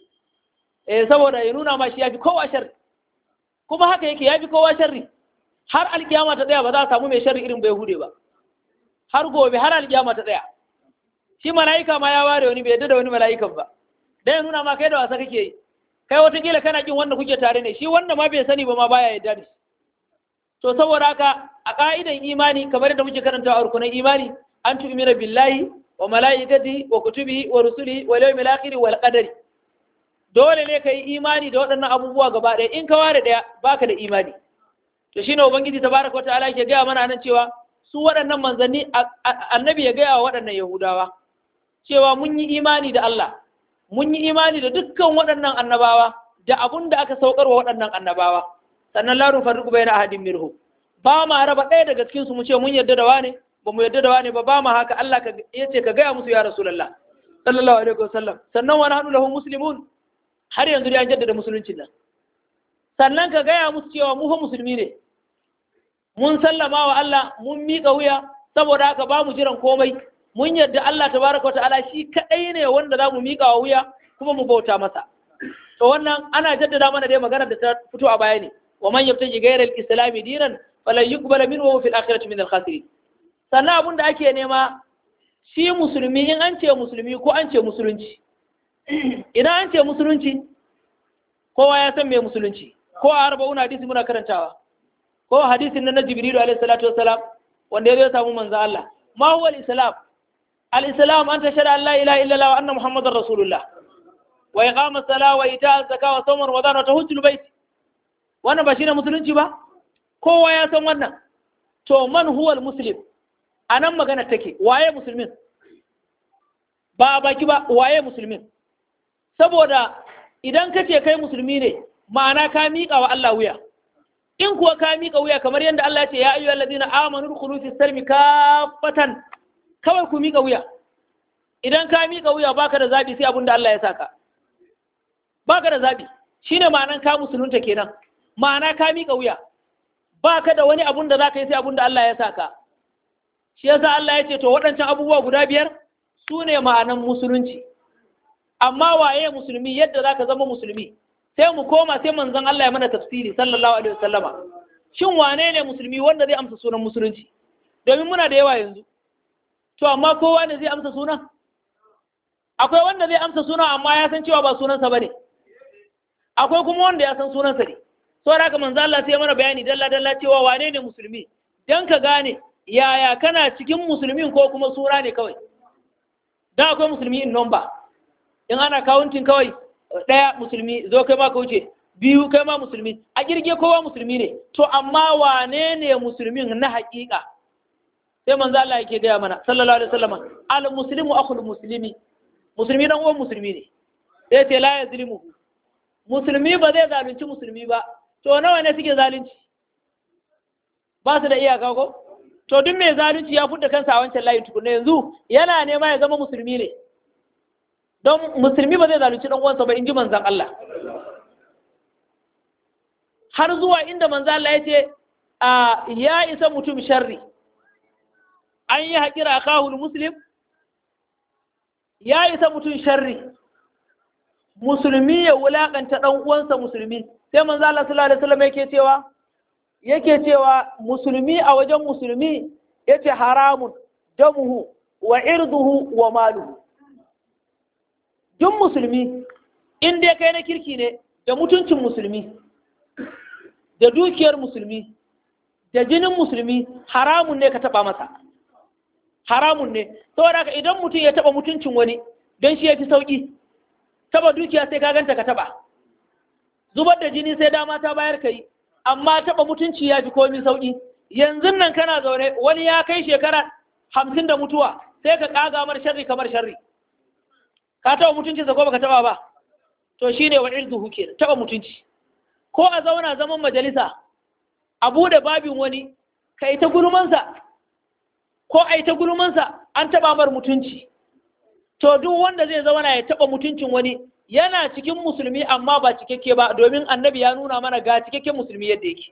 eh saboda ya nuna ma shi yafi kowa sharri kuma haka yake yafi kowa sharri har alkiyama ta tsaya ba za a samu mai sharri irin bayahude ba har gobe har alkiyama ta tsaya shi malaika ma ya ware wani bai yarda da wani malaikan ba dan ya nuna ma kai da wasa kake yi kai watakila kana kin wanda kuke tare ne shi wanda ma bai sani ba ma baya yarda da shi to saboda haka a ka'idan imani kamar yadda muke karanta a rukunin imani an tu'mina billahi wa malaikatihi wa kutubihi wa rusulihi wal yawmil akhir wal qadari dole ne kai imani da waɗannan abubuwa gaba ɗaya in ka ware ɗaya baka da imani to shine ubangiji tabaraka wataala yake gaya mana nan cewa su waɗannan manzanni annabi ya gaya wa waɗannan yahudawa cewa mun yi imani da Allah mun yi imani da dukkan waɗannan annabawa da abun da aka saukar wa waɗannan annabawa sannan la nufarriqu bayna ahadin minhum ba ma raba ɗaya daga cikin su mu ce mun yarda da wane ba mu yarda da wane ba ba ma haka Allah ka yace ka gaya musu ya rasulullah sallallahu alaihi wasallam sannan wa nahnu lahu muslimun har yanzu dai an jaddada musuluncin nan sannan ka gaya musu cewa mu fa musulmi ne mun sallama wa Allah mun miƙa wuya saboda haka ba mu jiran komai mun yadda Allah tabaraka wata'ala shi kadai ne wanda za mu miƙa wa wuya kuma mu bauta masa to wannan ana jaddada mana dai maganar da ta fito a baya ne wa man yabtaji ghayra al-islami dinan falan yuqbala minhu wa fil akhirati min al-khasirin sannan abin da ake nema shi musulmi in an ce musulmi ko an ce musulunci idan an ce musulunci kowa ya san me musulunci ko a arba'un hadisi muna karantawa ko hadisin nan na Jibrilu alaihi salatu wassalam wanda ya samu manzo Allah ma huwa al-islam al-islam an tashhadu an la ilaha illa Allah wa anna muhammadar rasulullah wa iqama as-salah wa ita az-zakah wa sawm ramadan wa tahujjul bait wannan ba shine musulunci ba kowa ya san wannan to man huwa al-muslim anan magana take waye musulmin ba baki ba waye musulmin saboda idan kace kai musulmi ne ma'ana ka miƙa wa Allah wuya in kuwa ka miƙa wuya kamar yadda Allah ya ce ya ayyuhal ladina amanu dukhulu fi salmi kafatan kawai ku miƙa wuya idan ka miƙa wuya baka da zabi sai abinda Allah ya saka baka da zabi shine ma'anan ka musulunta kenan ma'ana ka miƙa wuya baka da wani abun da zaka yi sai abinda Allah ya saka shi yasa Allah ya ce to waɗancan abubuwa guda biyar su ne ma'anan musulunci amma waye musulmi yadda zaka zama musulmi sai mu koma sai manzon Allah ya mana tafsiri sallallahu alaihi wasallama shin wane ne musulmi wanda zai amsa sunan musulunci domin muna da yawa yanzu to amma kowa ne zai amsa sunan akwai wanda zai amsa sunan amma ya san cewa ba sunansa bane akwai kuma wanda ya san sunansa ne saboda haka manzon Allah sai ya mana bayani dalla dalla cewa wane ne musulmi dan ka gane yaya kana cikin musulmin ko kuma sura ne kawai dan akwai musulmi in number in ana counting kawai ɗaya musulmi zo kai ma ka wuce biyu kai ma musulmi a kirge kowa musulmi ne to amma wane ne musulmin na haƙiƙa sai manzo Allah yake gaya mana sallallahu alaihi wasallam al muslimu akhul muslimi musulmi dan uwan musulmi ne sai ce la yazlimu musulmi ba zai zalunci musulmi ba to nawa ne suke zalunci ba su da iyaka ko to duk mai zalunci ya fudda kansa a wancan layi tukuna, yanzu yana nema ya zama musulmi ne, don musulmi ba zai zalunci dan uwansa ba, in ji manzon Allah. Har zuwa inda manzon Allah ya ce a ya isa mutum sharri an yi haƙira kahul muslim, ya isa mutum sharri musulmi ya wulaƙanta ɗan uwansa musulmi. Sai manzo Allah sallallahu alaihi wasallam yake cewa yake cewa musulmi a wajen musulmi yace haramun damuhu wa irduhu wa maluhu. Duk musulmi in dai kai na kirki ne, da mutuncin musulmi da dukiyar musulmi da jinin musulmi haramun ne ka taba masa, haramun ne. Saboda haka idan mutum ya taba mutuncin wani don shi ya fi sauki, taba dukiya sai ka ganta ka taba, zubar da jini sai dama ta bayar kai, amma taba mutunci ya fi komi sauki. Yanzu nan kana zaune wani ya kai shekara hamsin da mutuwa sai ka kaga mar sharri kamar sharri, ka taba mutuncinsa ko baka taba ba? To shine wa irduhu kenan, taba mutunci. Ko a zauna zaman majalisa a bude babin wani kai ta gulmansa, ko a yi ta gulmansa an taba mar mutunci. To duk wanda zai zauna ya taba mutuncin wani yana cikin musulmi amma ba cikakke ba, domin annabi ya nuna mana ga cikakken musulmi yadda yake.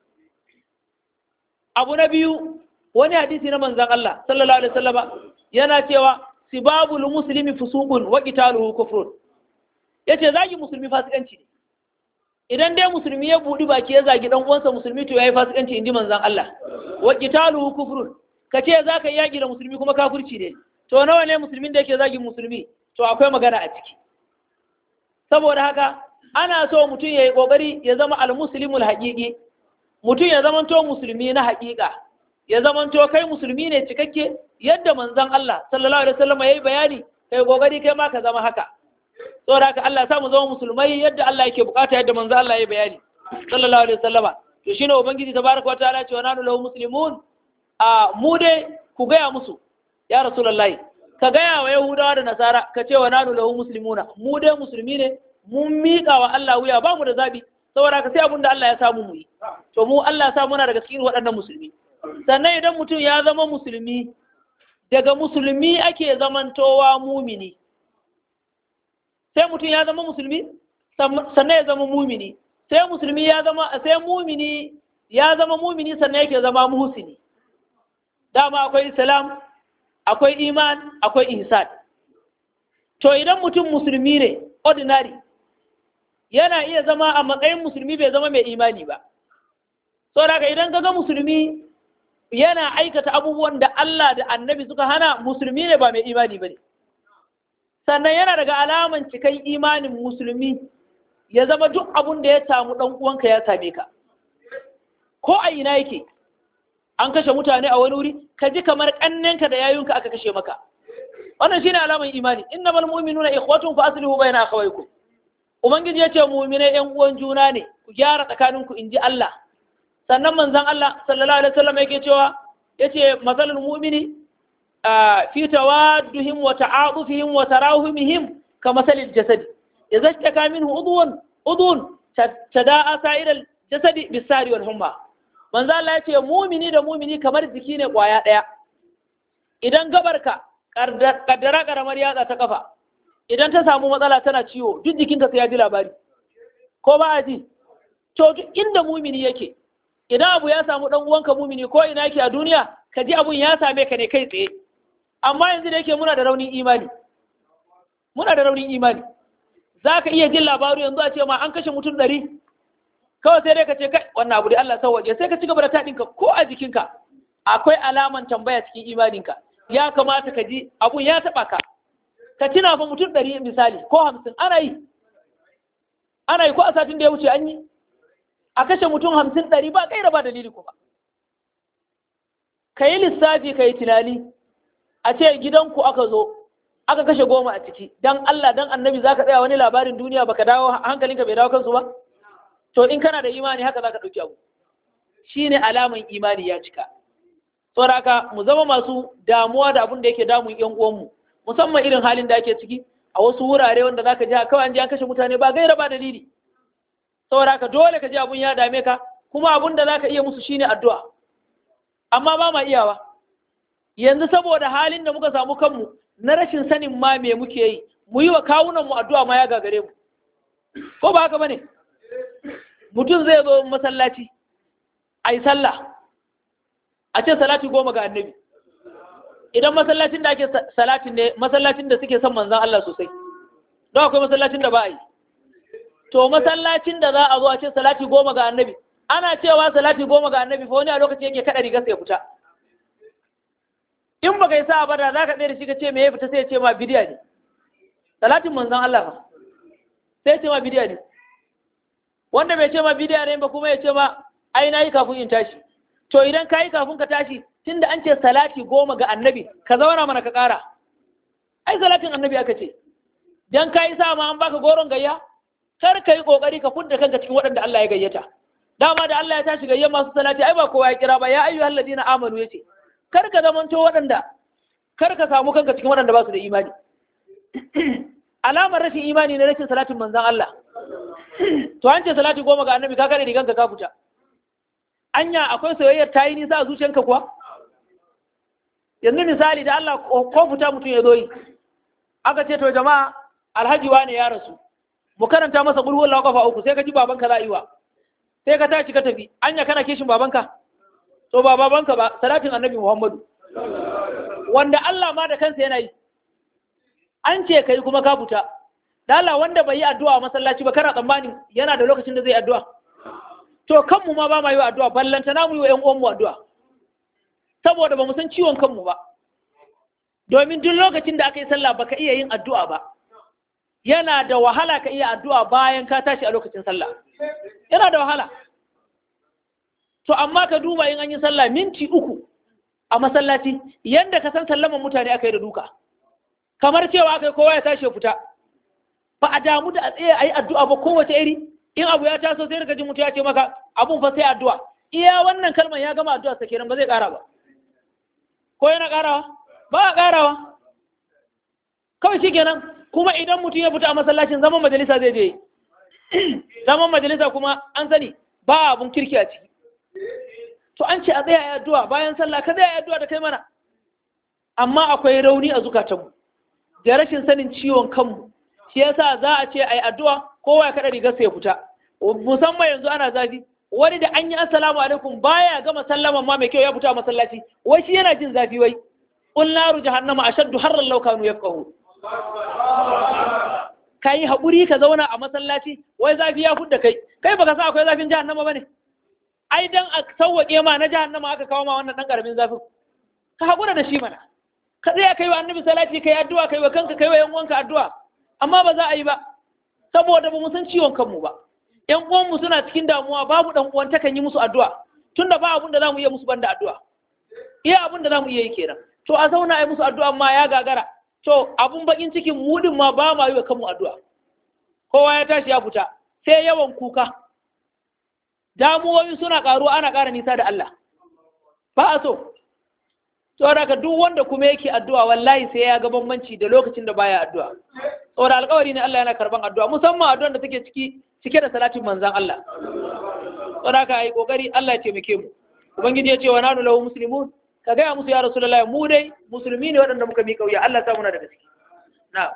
Abu na biyu, wani hadisi na manzon Allah sallallahu alaihi wasallama yana cewa sibabul muslimi fusuqun wa qitaluhu kufrun. Yace zagi musulmi fasikanci ne. Idan dai musulmi ya budi baki ya zagi dan uwansa musulmi to yayi fasikanci, inji manzon Allah. Wa qitaluhu kufrun. Kace zaka yaki da musulmi kuma kafirci ne. To nawa ne musulmin da yake zagin musulmi? To akwai magana a ciki. Saboda haka ana so mutum ya yi kokari ya zama al-muslimul haqiqi, mutum ya zamanto musulmi na haƙiƙa, ya zamanto kai musulmi ne cikakke yadda manzon Allah sallallahu alaihi wasallam yayi bayani, kai kokari kai ma ka zama haka. Saboda haka Allah ya sa mu zama musulmai yadda Allah yake bukata, yadda manzon Allah yayi bayani sallallahu alaihi wasallama. To shine ubangiji tabaraka wa ta'ala ce wa nanu lahu muslimun. A mu dai ku gaya musu ya rasulullahi, ka gaya wa yahudawa da nasara ka ce wa nanu lahu muslimuna, mu dai musulmi ne, mun miƙa wa Allah wuya, ba mu da zabi, saboda ka sai abin da Allah ya samu mu yi. To mu Allah ya sa muna daga cikin waɗannan musulmi. Sannan idan mutum ya zama musulmi, daga musulmi ake zamantowa mumini. Sai mutum ya zama musulmi sannan ya zama mumini, sai musulmi ya zama sai mumini ya zama mumini sannan yake zama muhsini. Dama akwai islam, akwai iman, akwai ihsan. To idan mutum musulmi ne ordinary, yana iya zama a matsayin musulmi bai zama mai imani ba. Saboda haka idan kaga musulmi yana aikata abubuwan da Allah da annabi suka hana, musulmi ne ba mai imani bane. Sannan yana daga alaman cikan imanin musulmi ya zama duk abun da ya samu dan uwanka ya same ka, ko a ina yake. An kashe mutane a wani wuri, ka ji kamar kannenka da yayunka aka kashe maka. Wannan shine alaman imani. Innamal mu'minuna ikhwatun fa aslihu bayna akhawaykum. Ubangiji ya ce mu'minai yan uwan juna ne, ku gyara tsakaninku, inji Allah. Sannan manzon Allah sallallahu alaihi wasallam yake cewa yace masalul mu'mini fi tawadduhim wa ta'atufihim wa tarahumihim kamasalil jasadi idza ishtaka minhu udwan udwan tada'a sa'iral jasadi bisari wal humma. Manzo Allah ya ce mumini da mumini kamar jiki ne kwaya ɗaya. Idan gabarka kaddara karamar yatsa ta kafa, idan ta samu matsala tana ciwo, duk jikinka sai ya ji labari, ko ba a ji? To duk inda mumini yake, idan abu ya samu dan uwanka mumini ko ina yake a duniya, ka ji abun ya same ka ne kai tsaye. Amma yanzu da yake muna da raunin imani, muna da raunin imani, za ka iya jin labaru yanzu a ce ma an kashe mutum ɗari, kawai sai dai ka ce kai wannan abu da Allah sauwaje, sai ka ci gaba da taɗinka ko a jikinka akwai alaman tambaya cikin imaninka. Ya kamata ka ji abun ya taɓa ka, ka tuna fa mutum ɗari misali ko hamsin ana yi, ana yi ko a satin da ya wuce an yi, a kashe mutum hamsin ɗari ba gaira ba dalili kuma. Ka yi lissafi ka yi tunani, a ce gidanku aka zo aka kashe goma a ciki, dan Allah dan annabi za ka tsaya wani labarin duniya baka dawo hankalinka bai dawo kansu ba? To in kana da imani haka za ka ɗauki abu, shi ne alaman imani ya cika. Sauraka mu zama masu damuwa da abin da yake damun ‘yan uwanmu, musamman irin halin da ake ciki a wasu wurare wanda za ka ji kawai an ji an kashe mutane ba gaira ba dalili. Sauraka dole ka ji abun ya dame ka, kuma abun da za ka iya musu shine addu'a. amma ba ma iyawa. Yanzu saboda halin da muka samu kanmu na rashin sanin ma me muke yi, mu yi wa kawunanmu addu'a ma ya gagare mu. Ko ba haka ba ne? Mutum zai zo masallaci, a yi sallah, a ce salati goma ga annabi. Idan masallacin da ake salatin ne, masallacin da suke son manzan Allah sosai, don akwai masallacin da ba a yi. To masallacin da za a zo a ce salati goma ga annabi, ana cewa salati goma ga annabi fa wani a lokacin yake kada riga sai fita. In baka yi sa'a ba da za ka tsaye da shi ka ce me ya fita sai ya ce ma bidiya ne. Salatin manzan Allah fa sai ya ce ma bidiya ne. Wanda bai ce ma bidiya ne ba kuma ya ce ma ai na yi kafin in tashi. To idan ka yi kafin ka tashi tunda an ce salati goma ga annabi ka zauna mana ka ƙara. Ai salatin annabi aka ce. Dan ka yi sa'a ma an baka goron gayya kar ka yi ƙoƙari ka fudda kanka cikin waɗanda Allah ya gayyata. Dama da Allah ya tashi gayyan masu salati ai ba kowa ya kira ba ya ayyuhal ladina amanu yace. Kar ka zamanto waɗanda kar ka samu kanka cikin waɗanda ba su da imani. Alamar rashin imani ne rashin salatin manzan Allah. To an ce salati goma ga annabi ka kare riganka ka fita. Anya akwai soyayyar ta yi nisa a zuciyanka kuwa? Yanzu misali da Allah ko fita mutum ya zo yi. Aka ce to jama'a alhaji wane ya rasu. Mu karanta masa bulwul la kafa uku sai ka ji babanka za yi wa. Sai ka tashi ka tafi. Anya kana kishin babanka? To ba babanka ba salatin annabi Muhammadu. Wanda Allah ma da kansa yana yi. An ce kai kuma ka fita. Da Allah wanda bai yi addu'a a masallaci ba kana tsammanin yana da lokacin da zai addu'a. To kanmu ma ba ma yi wa addu'a ballanta na mu yi wa ƴan uwanmu addu'a. Saboda ba mu san ciwon kanmu ba. Domin duk lokacin da aka yi sallah baka iya yin addu'a ba. Yana da wahala ka iya addu'a bayan ka tashi a lokacin sallah. Yana da wahala. To amma ka duba in an yi sallah minti uku a masallaci yanda ka san sallaman mutane aka yi da duka. Kamar cewa aka yi kowa ya tashi ya fita. Ba a damu da a tsaye a yi addu'a ba kowace iri. In abu ya taso sai daga jin mutu ya ce maka abun fa sai addu'a. Iya wannan kalmar ya gama addu'a sa kenan ba zai ƙara ba. Ko yana ƙarawa? Ba a ƙarawa. Kawai shi kenan. Kuma idan mutum ya fita a masallacin zaman majalisa zai je. Zaman majalisa kuma an sani ba abun kirki a ciki. To an ce a tsaya ya addu'a bayan sallah ka tsaya ya addu'a da kai mana. Amma akwai rauni a zukatanmu da rashin sanin ciwon kanmu. Shi yasa za a ce ai addu'a kowa ya kada rigar sa ya fita. Musamman yanzu ana zafi. Wani da an yi assalamu alaikum baya gama sallaman ma mai kyau ya fita a masallaci. Wai shi yana jin zafi wai. Qul naru jahannama ashaddu harran law kanu yafqahu. Kai haƙuri ka zauna a masallaci wai zafi ya fudda kai. Kai baka sa akwai zafin jahannama bane. Ai dan a sauwaƙe ma na jahannama aka kawo ma wannan dan karamin zafin. Ka haƙura da shi mana. Ka tsaya kai wa annabi salati kai addu'a kai wa kanka kai wa yan uwanka addu'a. Amma ba za a yi ba saboda ba mu san ciwon kanmu ba. Yan uwanmu suna cikin damuwa babu dan uwan ta kan yi musu addu'a tunda ba abun da zamu iya musu banda addu'a. Iya abun da zamu iya yi kenan. To a zauna ai musu addu'a ma ya gagara. To abun bakin cikin mudin ma ba ma yi wa kanmu addu'a. Kowa ya tashi ya fita sai yawan kuka. Damuwoyi suna ƙaruwa ana ƙara nisa da Allah. Ba a so. Saboda ka duk wanda kuma yake addu'a wallahi sai ya ga bambanci da lokacin da baya addu'a. Saboda alƙawari ne Allah yana karban addu'a musamman addu'ar da take ciki cike da salatin manzan Allah. Saboda ka yi kokari Allah ya taimake mu. Ubangiji ya ce wa nanu lahu muslimun ka ga musu ya rasulullahi mu dai musulmi ne waɗanda muka mi kauya Allah ya sa muna daga ciki. Na'am.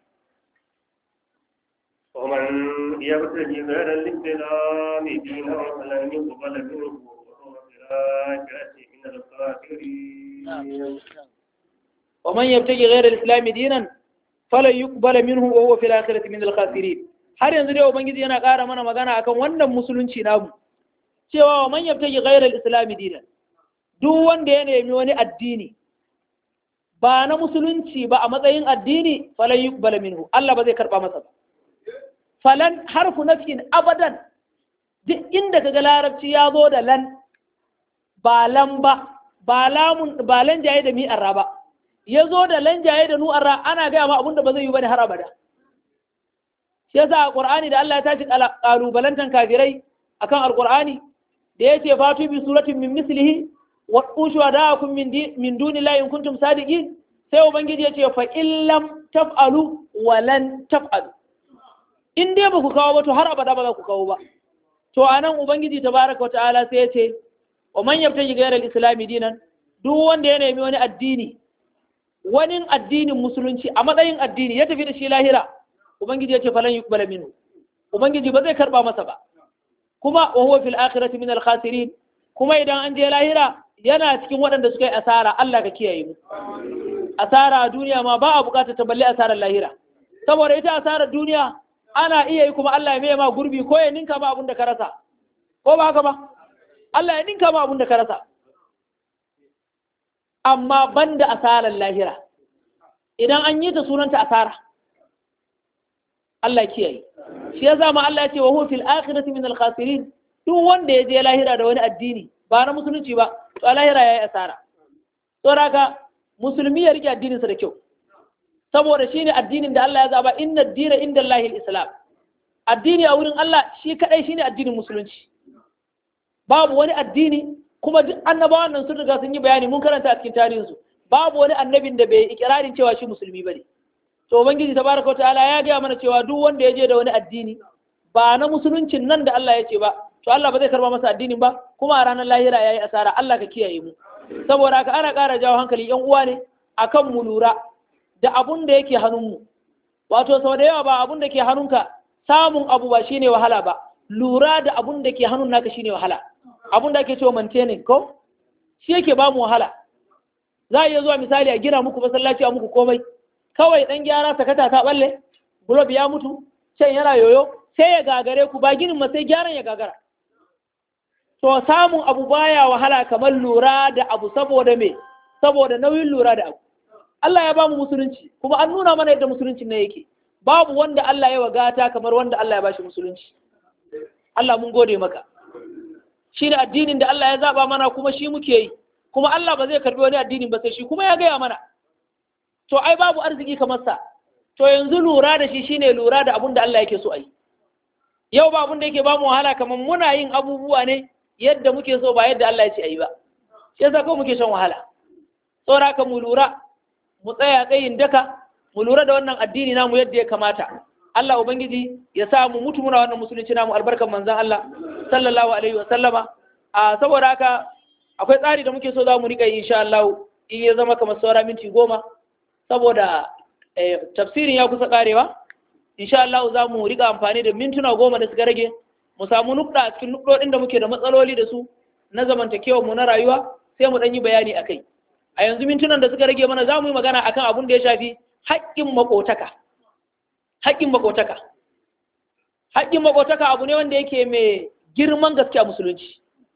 ومن يبتغي غير الإسلام دينا فلن يقبل منه وهو في الآخرة من الخاسرين. ومن يبتغي غير الإسلام دينا فلن يقبل منه وهو في الآخرة من الخاسرين. har yanzu dai ubangiji yana ƙara mana magana akan wannan musulunci namu cewa wa man yabtaji ghayra al-islam dinan duk wanda ya nemi wani addini ba na musulunci ba a matsayin addini falan yuqbal minhu Allah ba zai karba masa ba falan harfu nafin abadan duk inda kaga larabci ya zo da lan ba lan ba ba lamun ba lan jaye da mi arra ya zo da lan jaye da nu arra ana ga ma abinda ba zai yi bane har abada shi yasa a Qur'ani da Allah ya tashi kalubalantan kafirai akan alqur'ani da yace fatu bi suratin min mislihi wa ushuhadakum min min dunillahi in kuntum sadiqin sai ubangiji yace fa illam taf'alu wa lan taf'alu in dai ba ku kawo ba to har abada ba za ku kawo ba to anan ubangiji tabaraka wataala sai yace wa man yabtaji ghayra al-islam dinan duk wanda ya nemi wani addini wani addinin musulunci a matsayin addini ya tafi da shi lahira ubangiji ya ce falan yuqbala minhu ubangiji ba zai karba masa ba kuma wa huwa fil akhirati min al-khasirin kuma idan an je lahira yana cikin waɗanda suka yi asara Allah ka kiyaye mu asara a duniya ma ba a bukata ta balle asarar lahira saboda ita asarar duniya ana iya yi kuma Allah ya mai ma gurbi ko ya ninka ma abin da ka rasa ko ba haka ba Allah ya ninka ma abin da ka rasa amma banda asarar lahira idan an yi ta sunanta asara Allah kiyaye shi ya zama Allah ya ce wa huwa fil akhirati min al khasirin duk wanda ya je lahira da wani addini ba na musulunci ba to a lahira yayi asara saboda haka musulmi ya rike addininsa da kyau saboda shine addinin da Allah ya zaba inna ad-dina inda Allahi al-islam addini a wurin Allah shi kadai shine addinin musulunci babu wani addini kuma duk annabawan nan sun riga sun yi bayani mun karanta a cikin tarihinsu babu wani annabin da bai ikirarin cewa shi musulmi bane to ubangiji tabaraka wa ta'ala ya gaya mana cewa duk wanda ya je da wani addini ba na musuluncin nan da Allah ya ce ba to Allah ba zai karba masa addinin ba kuma a ranar lahira yayi asara Allah ka kiyaye mu saboda haka ana ƙara jawo hankali yan uwa ne akan mu lura da abun da yake hannunmu wato sau da yawa ba abun da ke hannunka samun abu ba shine wahala ba lura da abun da ke hannun naka shine wahala abun da ake cewa maintaining ko shi yake ba mu wahala za a iya zuwa misali a gina muku masallaci a muku komai kawai dan gyara sakata ta balle gulob ya mutu can yana yoyo sai ya gagare ku ba ginin ma sai gyaran ya gagara to samun abu baya wahala kamar lura da abu saboda me saboda nauyin lura da abu Allah ya ba mu musulunci kuma an nuna mana yadda musulunci ne yake babu wanda Allah ya wagata kamar wanda Allah ya bashi musulunci Allah mun gode maka shi ne addinin da Allah ya zaba mana kuma shi muke yi kuma Allah ba zai karbi wani addinin ba sai shi kuma ya gaya mana to ai babu arziki kamar sa to yanzu lura da shi shine lura da abun da Allah yake so a yi yau ba abun da yake ba mu wahala kamar muna yin abubuwa ne yadda muke so ba yadda Allah ya ce a yi ba shi yasa kawai muke shan wahala saboda ka mu lura mu tsaya tsayin daka mu lura da wannan addini namu yadda ya kamata Allah ubangiji ya sa mu mutu muna wannan musulunci namu albarkan manzon Allah sallallahu alaihi wa sallama a saboda haka akwai tsari da muke so za mu rika yi insha Allah in ya zama kamar saura minti goma saboda tafsirin ya kusa karewa insha Allah za mu rika amfani da mintuna goma da suka rage mu samu nukɗa a cikin nukɗoɗin da muke da matsaloli da su na zamantakewa mu na rayuwa sai mu ɗan yi bayani akai a yanzu mintunan da suka rage mana za mu yi magana akan abin da ya shafi haƙƙin makotaka haƙƙin makotaka haƙƙin makotaka abu ne wanda yake mai girman gaske a musulunci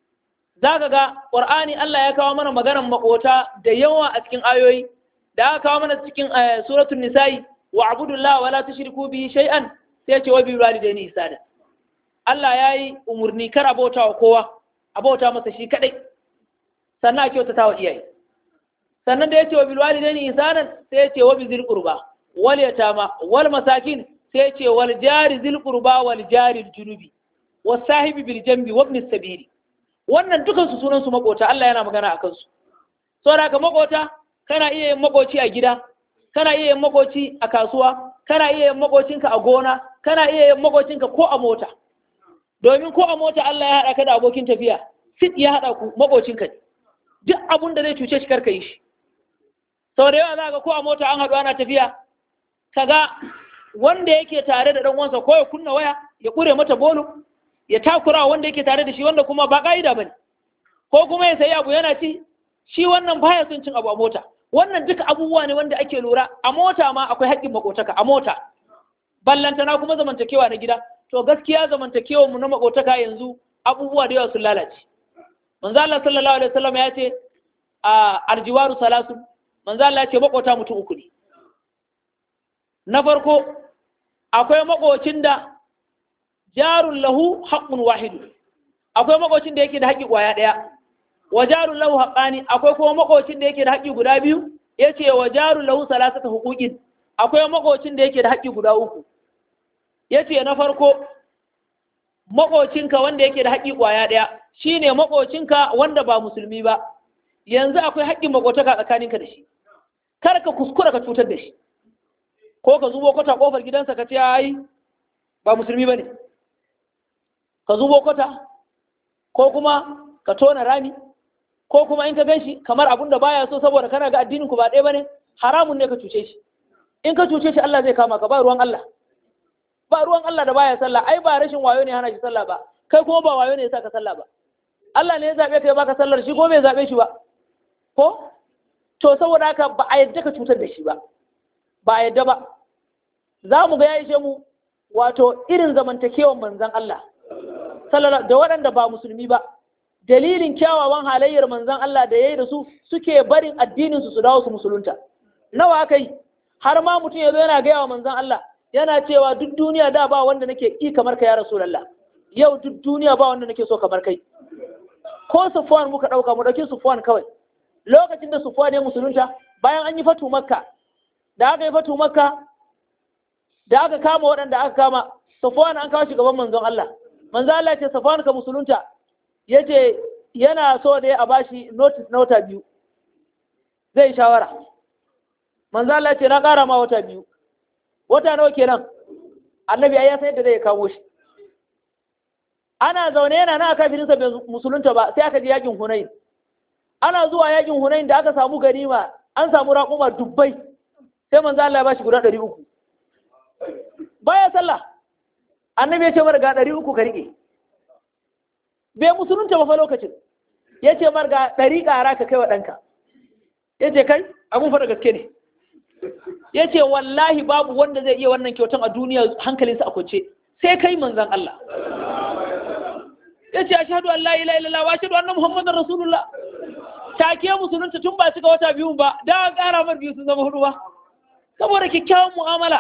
za ka ga ƙur'ani Allah ya kawo mana maganar makota da yawa a cikin ayoyi da aka kawo mana cikin suratul nisa'i wa abudullahi wala tushriku bihi shay'an sai ce wa bil walidaini ihsana Allah yayi umurni kar abota wa kowa abota masa shi kadai sannan a kyautata wa iyaye sannan da yace wa bil walidaini ihsana sai yace wa bizil qurba wal yatama wal masakin sai yace wal jari zil qurba wal jari al junubi was sahibi bil jambi wa ibn sabili wannan dukan su sunan su makota Allah yana magana akan su saboda ka makota kana iya yin makoci a gida kana iya yin makoci a kasuwa kana iya yin makocinka a gona kana iya yin makocinka ko a mota domin ko a mota Allah ya haɗa ka da abokin tafiya sit ya haɗa ku makocinka ne duk abun da zai cuce shi karka yi shi sau da yawa za ga ko a mota an haɗu ana tafiya kaga wanda yake tare da ɗan uwansa ko ya kunna waya ya ƙure mata bolu ya takura wanda yake tare da shi wanda kuma ba ƙa'ida bane ko kuma ya sayi abu yana ci shi wannan baya son cin abu a mota wannan duka abubuwa ne wanda ake lura a mota ma akwai haƙƙin makotaka a mota ballantana kuma zamantakewa na gida to gaskiya zamantakewa mu na makotaka yanzu abubuwa da yawa sun lalace manzo Allah sallallahu alaihi wasallam ya ce a arjiwaru salasu manzo Allah ya ce makota mutum uku ne na farko akwai makocin da jarun lahu haqqun wahidu akwai makocin da yake da haƙƙi ƙwaya ɗaya wa jarun lahu haqqani akwai kuma makocin da yake da haƙƙi guda biyu yace wa jarun lahu salasata huquqin akwai makocin da yake da haƙƙi guda uku yace na farko makocinka wanda yake da haƙƙi ƙwaya ɗaya shine makocinka wanda ba musulmi ba yanzu akwai haƙƙin makotaka tsakaninka da shi kar ka kuskura ka cutar da shi ko ka zubo kwata kofar gidansa ka ce ai ba musulmi bane ka zubo kwata ko kuma ka tona rami ko kuma in ka gan shi kamar abun da baya so saboda kana ga addinin ku ba ɗaya bane, haramun ne ka cuce shi. In ka cuce shi Allah zai kama ka, ba ruwan Allah. Ba ruwan Allah da baya sallah, ai ba rashin wayo ne hana shi sallah ba, kai kuma ba wayo ne ya saka sallah ba. Allah ne ya zabe ka ya baka sallar, shi ko bai zabe shi ba. Ko? To saboda haka ba a yadda ka cutar da shi ba. Ba a yadda ba. Za mu ga ya ishe mu wato irin zamantakewan manzon Allah sallallahu da waɗanda ba musulmi ba. Dalilin kyawawan halayyar manzon Allah da yayi da su suke barin addinin su su dawo su musulunta. Nawa aka yi? Har ma mutum ya zo yana gaya wa manzon Allah, yana cewa duk duniya da ba wanda nake ki kamar ka ya Rasulullah, yau duk duniya ba wanda nake so kamar kai. Ko Sufwan muka dauka, mu dauki Sufwan kawai. Lokacin da Sufwan ya musulunta, bayan an yi fatu Makka, da aka yi fatu Makka, da aka kama waɗanda aka kama, Sufwan an kawo shi gaban manzon Allah. Manzon Allah ya ce Sufwan ka musulunta, yace yana so da a bashi notice na wata biyu. Zai shawara. Manzon Allah ya ce na ƙara ma wata biyu. Wata nawa kenan? Annabi ai ya san yadda zai kawo shi. Ana zaune yana na kafirinsa bai musulunta ba, sai aka je yakin Hunain. Ana zuwa yakin Hunain da aka samu ganima, an samu raƙuma dubbai. Sai manzo Allah ya bashi guda ɗari uku. Baya sallah. Annabi ya ce mar ga ɗari uku ka rike. Bai musulunta ba fa lokacin. Ya ce mar ga ɗari ƙara ka kai wa ɗanka. Ya ce kai, abun fa da gaske ne. Ya ce wallahi babu wanda zai iya wannan kyautan a duniya hankalinsa a kwance sai kai manzan Allah. Ya ce ashhadu an la ilaha illallah wa ashhadu anna muhammadar rasulullah. Take musulunta tun ba cika wata biyu ba, da ƙara mar biyu sun zama hudu ba. Saboda kyakkyawan mu'amala.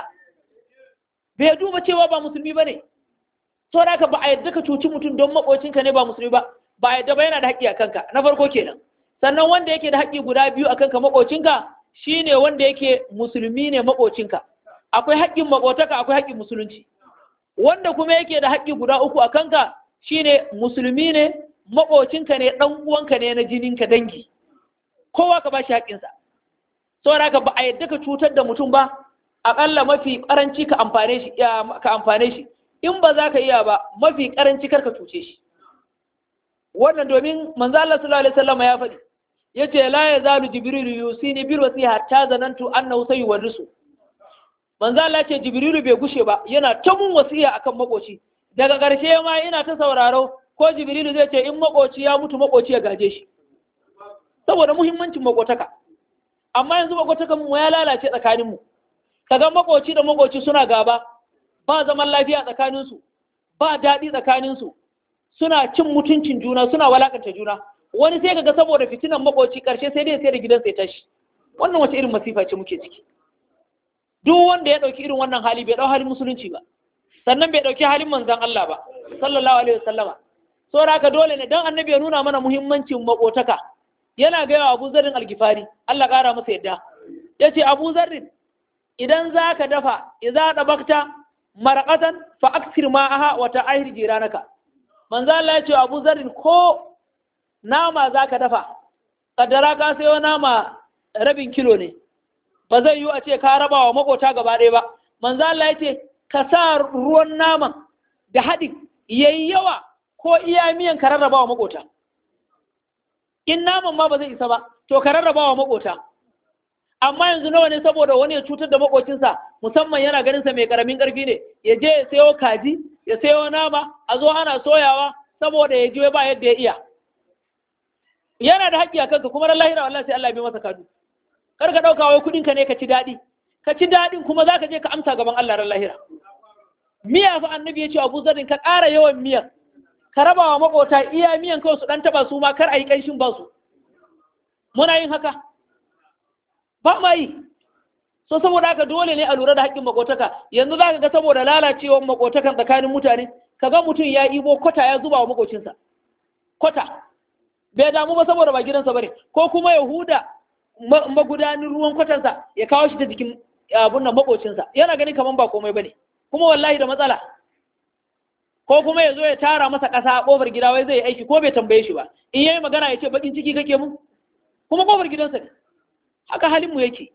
Bai duba cewa ba musulmi bane. To da ka ba a yadda ka cuci mutum don makocinka ne ba musulmi ba, ba a yadda ba yana da haƙƙi a kanka. Na farko kenan. Sannan wanda yake da haƙƙi guda biyu a kanka makocinka shi ne wanda yake musulmi ne maƙocinka. Akwai haƙƙin maƙotaka, akwai haƙƙin musulunci. Wanda kuma yake da haƙƙi guda uku a kanka shi ne musulmi ne, maƙocinka ne, ɗan uwanka ne na jininka dangi. Kowa ka ba shi haƙƙinsa. Saboda haka ba a yadda ka cutar da mutum ba, aƙalla mafi ƙaranci ka amfane shi, ka amfane shi. In ba za ka iya ba, mafi ƙaranci kar ka cuce shi. Wannan domin manzo Allah sallallahu alaihi wasallam ya faɗi. Yace la yazalu jibrilu yusini bil wasiha hatta zanantu annahu sayuwarrisu. Manzo Allah ce jibrilu bai gushe ba, yana ta mun wasiya akan makoci. Daga ƙarshe ma ina ta sauraro ko jibrilu zai ce in makoci ya mutu makoci ya gaje shi. Saboda muhimmancin makotaka. Amma yanzu makotakan mu ya lalace tsakanin mu. Kaga makoci da makoci suna gaba, ba zaman lafiya tsakanin su, ba daɗi tsakanin su. Suna cin mutuncin juna, suna walakanta juna. Wani sai kaga saboda fitinan makoci karshe sai dai sai da gidansa ya tashi. Wannan wace irin masifa ce muke ciki? Duk wanda ya dauki irin wannan hali bai dau halin musulunci ba. Sannan bai dauki halin manzon Allah ba sallallahu alaihi wasallama. Saboda haka dole ne dan annabi ya nuna mana muhimmancin makotaka. Yana ga Abu Zarrin Al-Ghifari, Allah kara masa yadda. Yace Abu Zarrin idan zaka dafa idza dabakta marqatan fa aksir ma'aha wa ta'ahir jiranaka. Manzo Allah ya ce Abu Zarrin ko nama za ka dafa, ƙaddara ka sayo nama rabin kilo ne, ba zai yi a ce ka raba wa makota gaba ɗaya ba. Manzo Allah ya ce ka sa ruwan naman da haɗin yayi yawa ko iya miyan ka rarraba wa makota. In naman ma ba zai isa ba, to ka rarraba wa makota. Amma yanzu nawa ne saboda wani ya cutar da makocinsa, musamman yana ganin sa mai karamin ƙarfi ne, ya je ya sayo kaji, ya sayo nama, a zo ana soyawa saboda ya je ba yadda ya iya. Yana da haƙƙi a kanka kuma ran lahira wallahi sai Allah ya bi masa kadu. Kar ka dauka wai kudin ka ne ka ci dadi. Ka ci dadin kuma zaka je ka amsa gaban Allah ran lahira. Miya fa annabi ya ce Abu Zarrin ka ƙara yawan miyan. Ka raba wa makota iya miyan kawai su dan taba su ma kar a yi kanshin ba su. Muna yin haka. Ba ma yi. So saboda haka dole ne a lura da haƙƙin makotaka. Yanzu zaka ga saboda lalacewar makotakan tsakanin mutane, kaga mutum ya ibo kwata ya zuba wa makocinsa. Kwata. Bai damu ba saboda ba gidansa bane, ko kuma ya huda magudanin ruwan kwatansa ya kawo shi ta jikin abun nan makocinsa, yana gani kaman ba komai bane, kuma wallahi da matsala. Ko kuma ya zo ya tara masa ƙasa a ƙofar gida wai zai yi aiki ko bai tambaye shi ba, in yayi magana ya ce bakin ciki kake mun, kuma ƙofar gidansa ne. Haka halin mu yake.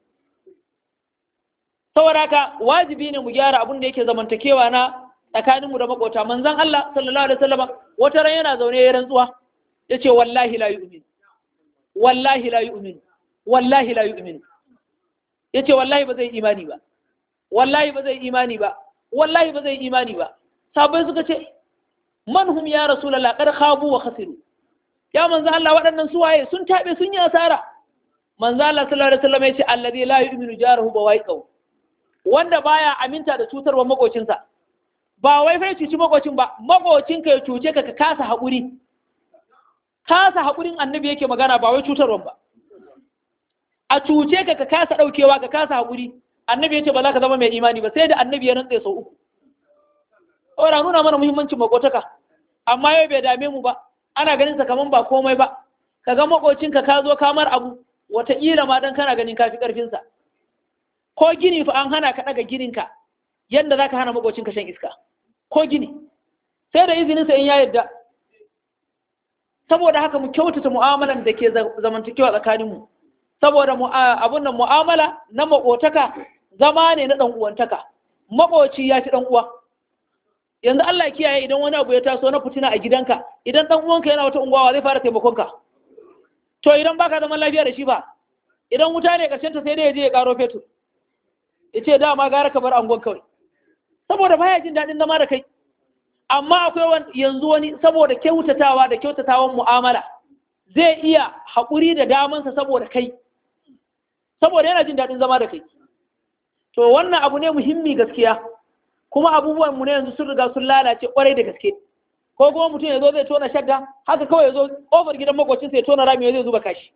Saboda haka wajibi ne mu gyara abun da yake zamantakewa na tsakaninmu da makota. Manzon Allah sallallahu alaihi wasallam wata ran yana zaune ya rantsuwa, ya ce wallahi la yu'min, wallahi la yu'minu wallahi la yu'minu yace wallahi ba zai imani ba wallahi ba zai imani ba wallahi ba zai imani ba sabai suka ce man hum ya rasulullah qad khabu wa khasiru ya manzo Allah waɗannan suwaye sun tabe sun yi asara manzo Allah sallallahu alaihi wasallam yace alladhi la yu'minu jaruhu bawaiqahu wanda baya aminta da cutarwa makocinsa ba wai fa cuci makocin ba makocinka ya cuce ka ka kasa haƙuri kasa haƙurin annabi yake magana ba wai cutarwan ba a cuce ka ka kasa ɗaukewa ka kasa haƙuri annabi ya ce ba za ka zama mai imani ba sai da annabi ya rantse sau uku ora nuna mana muhimmancin makotaka amma yau bai dame mu ba ana ganin sa kaman ba komai ba ka ga makocinka ka zo kamar abu wataƙila ma dan kana ganin kafi ƙarfinsa ko gini fa an hana ka ɗaga gininka yadda za ka hana makocinka shan iska ko gini sai da izininsa in ya yadda saboda haka mu kyautata mu'amalan da ke zamantakewa tsakaninmu saboda abun nan mu'amala na makotaka zama ne na ɗan uwantaka makoci ya fi ɗan uwa yanzu Allah ya kiyaye idan wani abu ya taso na fitina a gidanka idan ɗan uwanka yana wata unguwa zai fara taimakonka to idan baka zaman lafiya da shi ba idan wuta ne ƙarshen ta sai dai ya je ya ƙaro fetur ya ce dama gara ka bar angon kawai saboda baya jin daɗin zama da kai amma akwai yanzu wani saboda kyautatawa da kyautatawan mu'amala zai iya haƙuri da damansa saboda kai saboda yana jin daɗin zama da kai to wannan abu ne muhimmi gaskiya kuma abubuwan mu ne yanzu sun riga sun lalace kwarai da gaske ko kuma mutum ya zo zai tona shadda haka kawai ya zo ƙofar gidan makocinsa ya tona rami zai zuba kashi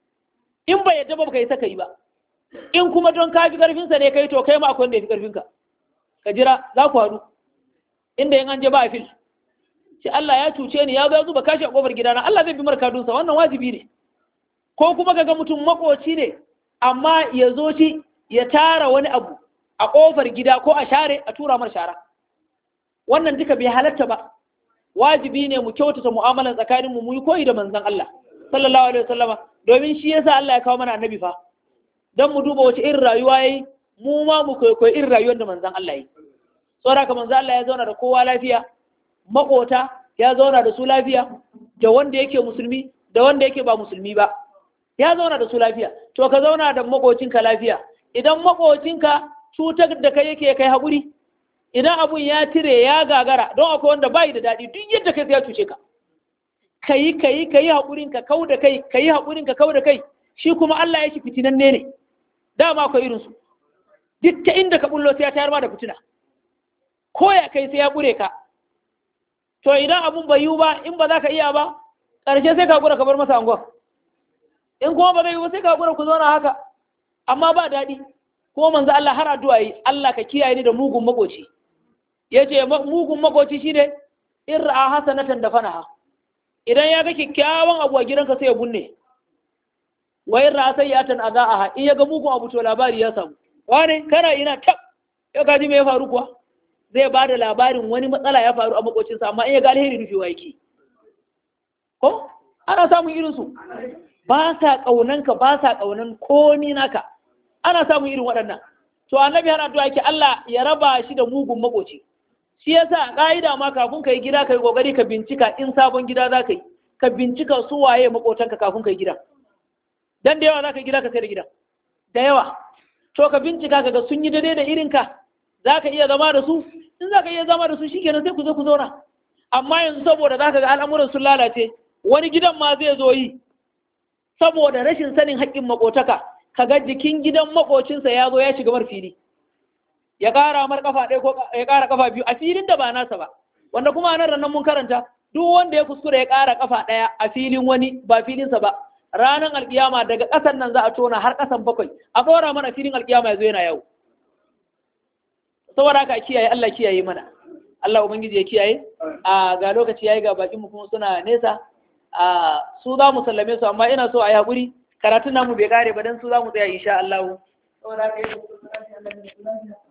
in bai yadda ba ka yi saka yi ba in kuma don ka fi ƙarfinsa ne kai to kai ma akwai wanda ya fi ƙarfinka ka jira za ku haɗu inda yin an je ba a fil ce Allah ya cuce ni ya zo ya zuba kashi a ƙofar gidana Allah zai bi markadunsa wannan wajibi ne ko kuma ga mutum makoci ne amma ya zo shi ya tara wani abu a ƙofar gida ko a share a tura mar shara wannan duka bai halatta ba wajibi ne mu kyautata mu'amalan tsakanin mu mu yi koyi da manzon Allah sallallahu alaihi wasallama domin shi yasa Allah ya kawo mana annabi fa dan mu duba wace irin rayuwa yayi mu ma mu koyi irin rayuwar da manzon Allah yayi saboda haka manzon Allah ya zauna da kowa lafiya makota ya zauna da su lafiya da wanda yake musulmi da wanda yake ba musulmi ba ya zauna da su lafiya to ka zauna da makocinka lafiya idan makocinka cutar da kai yake kai haƙuri idan abun ya tire ya gagara don akwai wanda bai da daɗi duk yadda kai ya cuce ka kayi kayi kayi haƙurin ka kau da kai kayi haƙurin ka kau da kai shi kuma Allah ya shi fitinanne ne dama akwai irin su duk ta inda ka bullo sai ya tayar ma da fitina ko ya kai sai ya ƙure ka to idan abun bai yiwu ba in ba za ka iya ba ƙarshe sai ka gura ka bar masa angon in kuma ba zai yiwu sai ka gura ku zauna haka amma ba daɗi ko manzo Allah har addu'a yi Allah ka kiyaye ni da mugun makoci yace mugun makoci shine in ra'a hasanatan da fanaha idan ya ga kikkiawan abu a gidanka sai ya bunne wa in ra'a sayyatan azaaha in ya ga mugun abu to labari ya samu wane kana ina tab ya gaji me ya faru kuwa zai ba da labarin wani matsala ya faru a makocinsa amma in ya ga alheri rufewa yake ko ana samun irin su ba sa kaunanka ba sa kaunan komi naka ana samun irin waɗannan to annabi har addu'a yake Allah ya raba shi da mugun makoci shi yasa ka'ida ma kafin kai gida kai kokari ka bincika in sabon gida za ka yi ka bincika su waye makotanka kafin kai gida dan da yawa za ka yi gida ka sai da gida da yawa to ka bincika kaga sun yi daidai da irinka za ka iya zama da su in za ka iya zama da su shikenan sai ku zo ku zauna amma yanzu saboda za ka ga al'amuran sun lalace wani gidan ma zai zo yi saboda rashin sanin haƙƙin makotaka kaga jikin gidan makocinsa ya zo ya shiga mar fili ya ƙara mar kafa ɗaya ko ya ƙara kafa biyu a filin da ba nasa ba wanda kuma nan ranar mun karanta duk wanda ya kuskura ya ƙara kafa ɗaya a filin wani ba filinsa ba ranar alƙiyama daga ƙasan nan za a tona har ƙasan bakwai a ɗora mana filin alƙiyama ya zo yana yau saboda haka kiyaye Allah kiyaye mana Allah ubangiji ya kiyaye a ga lokaci yayi ga bakin mu kuma suna nesa a su za mu sallame su amma ina so a yi haƙuri karatun namu bai kare ba dan su za mu tsaya insha Allah saboda haka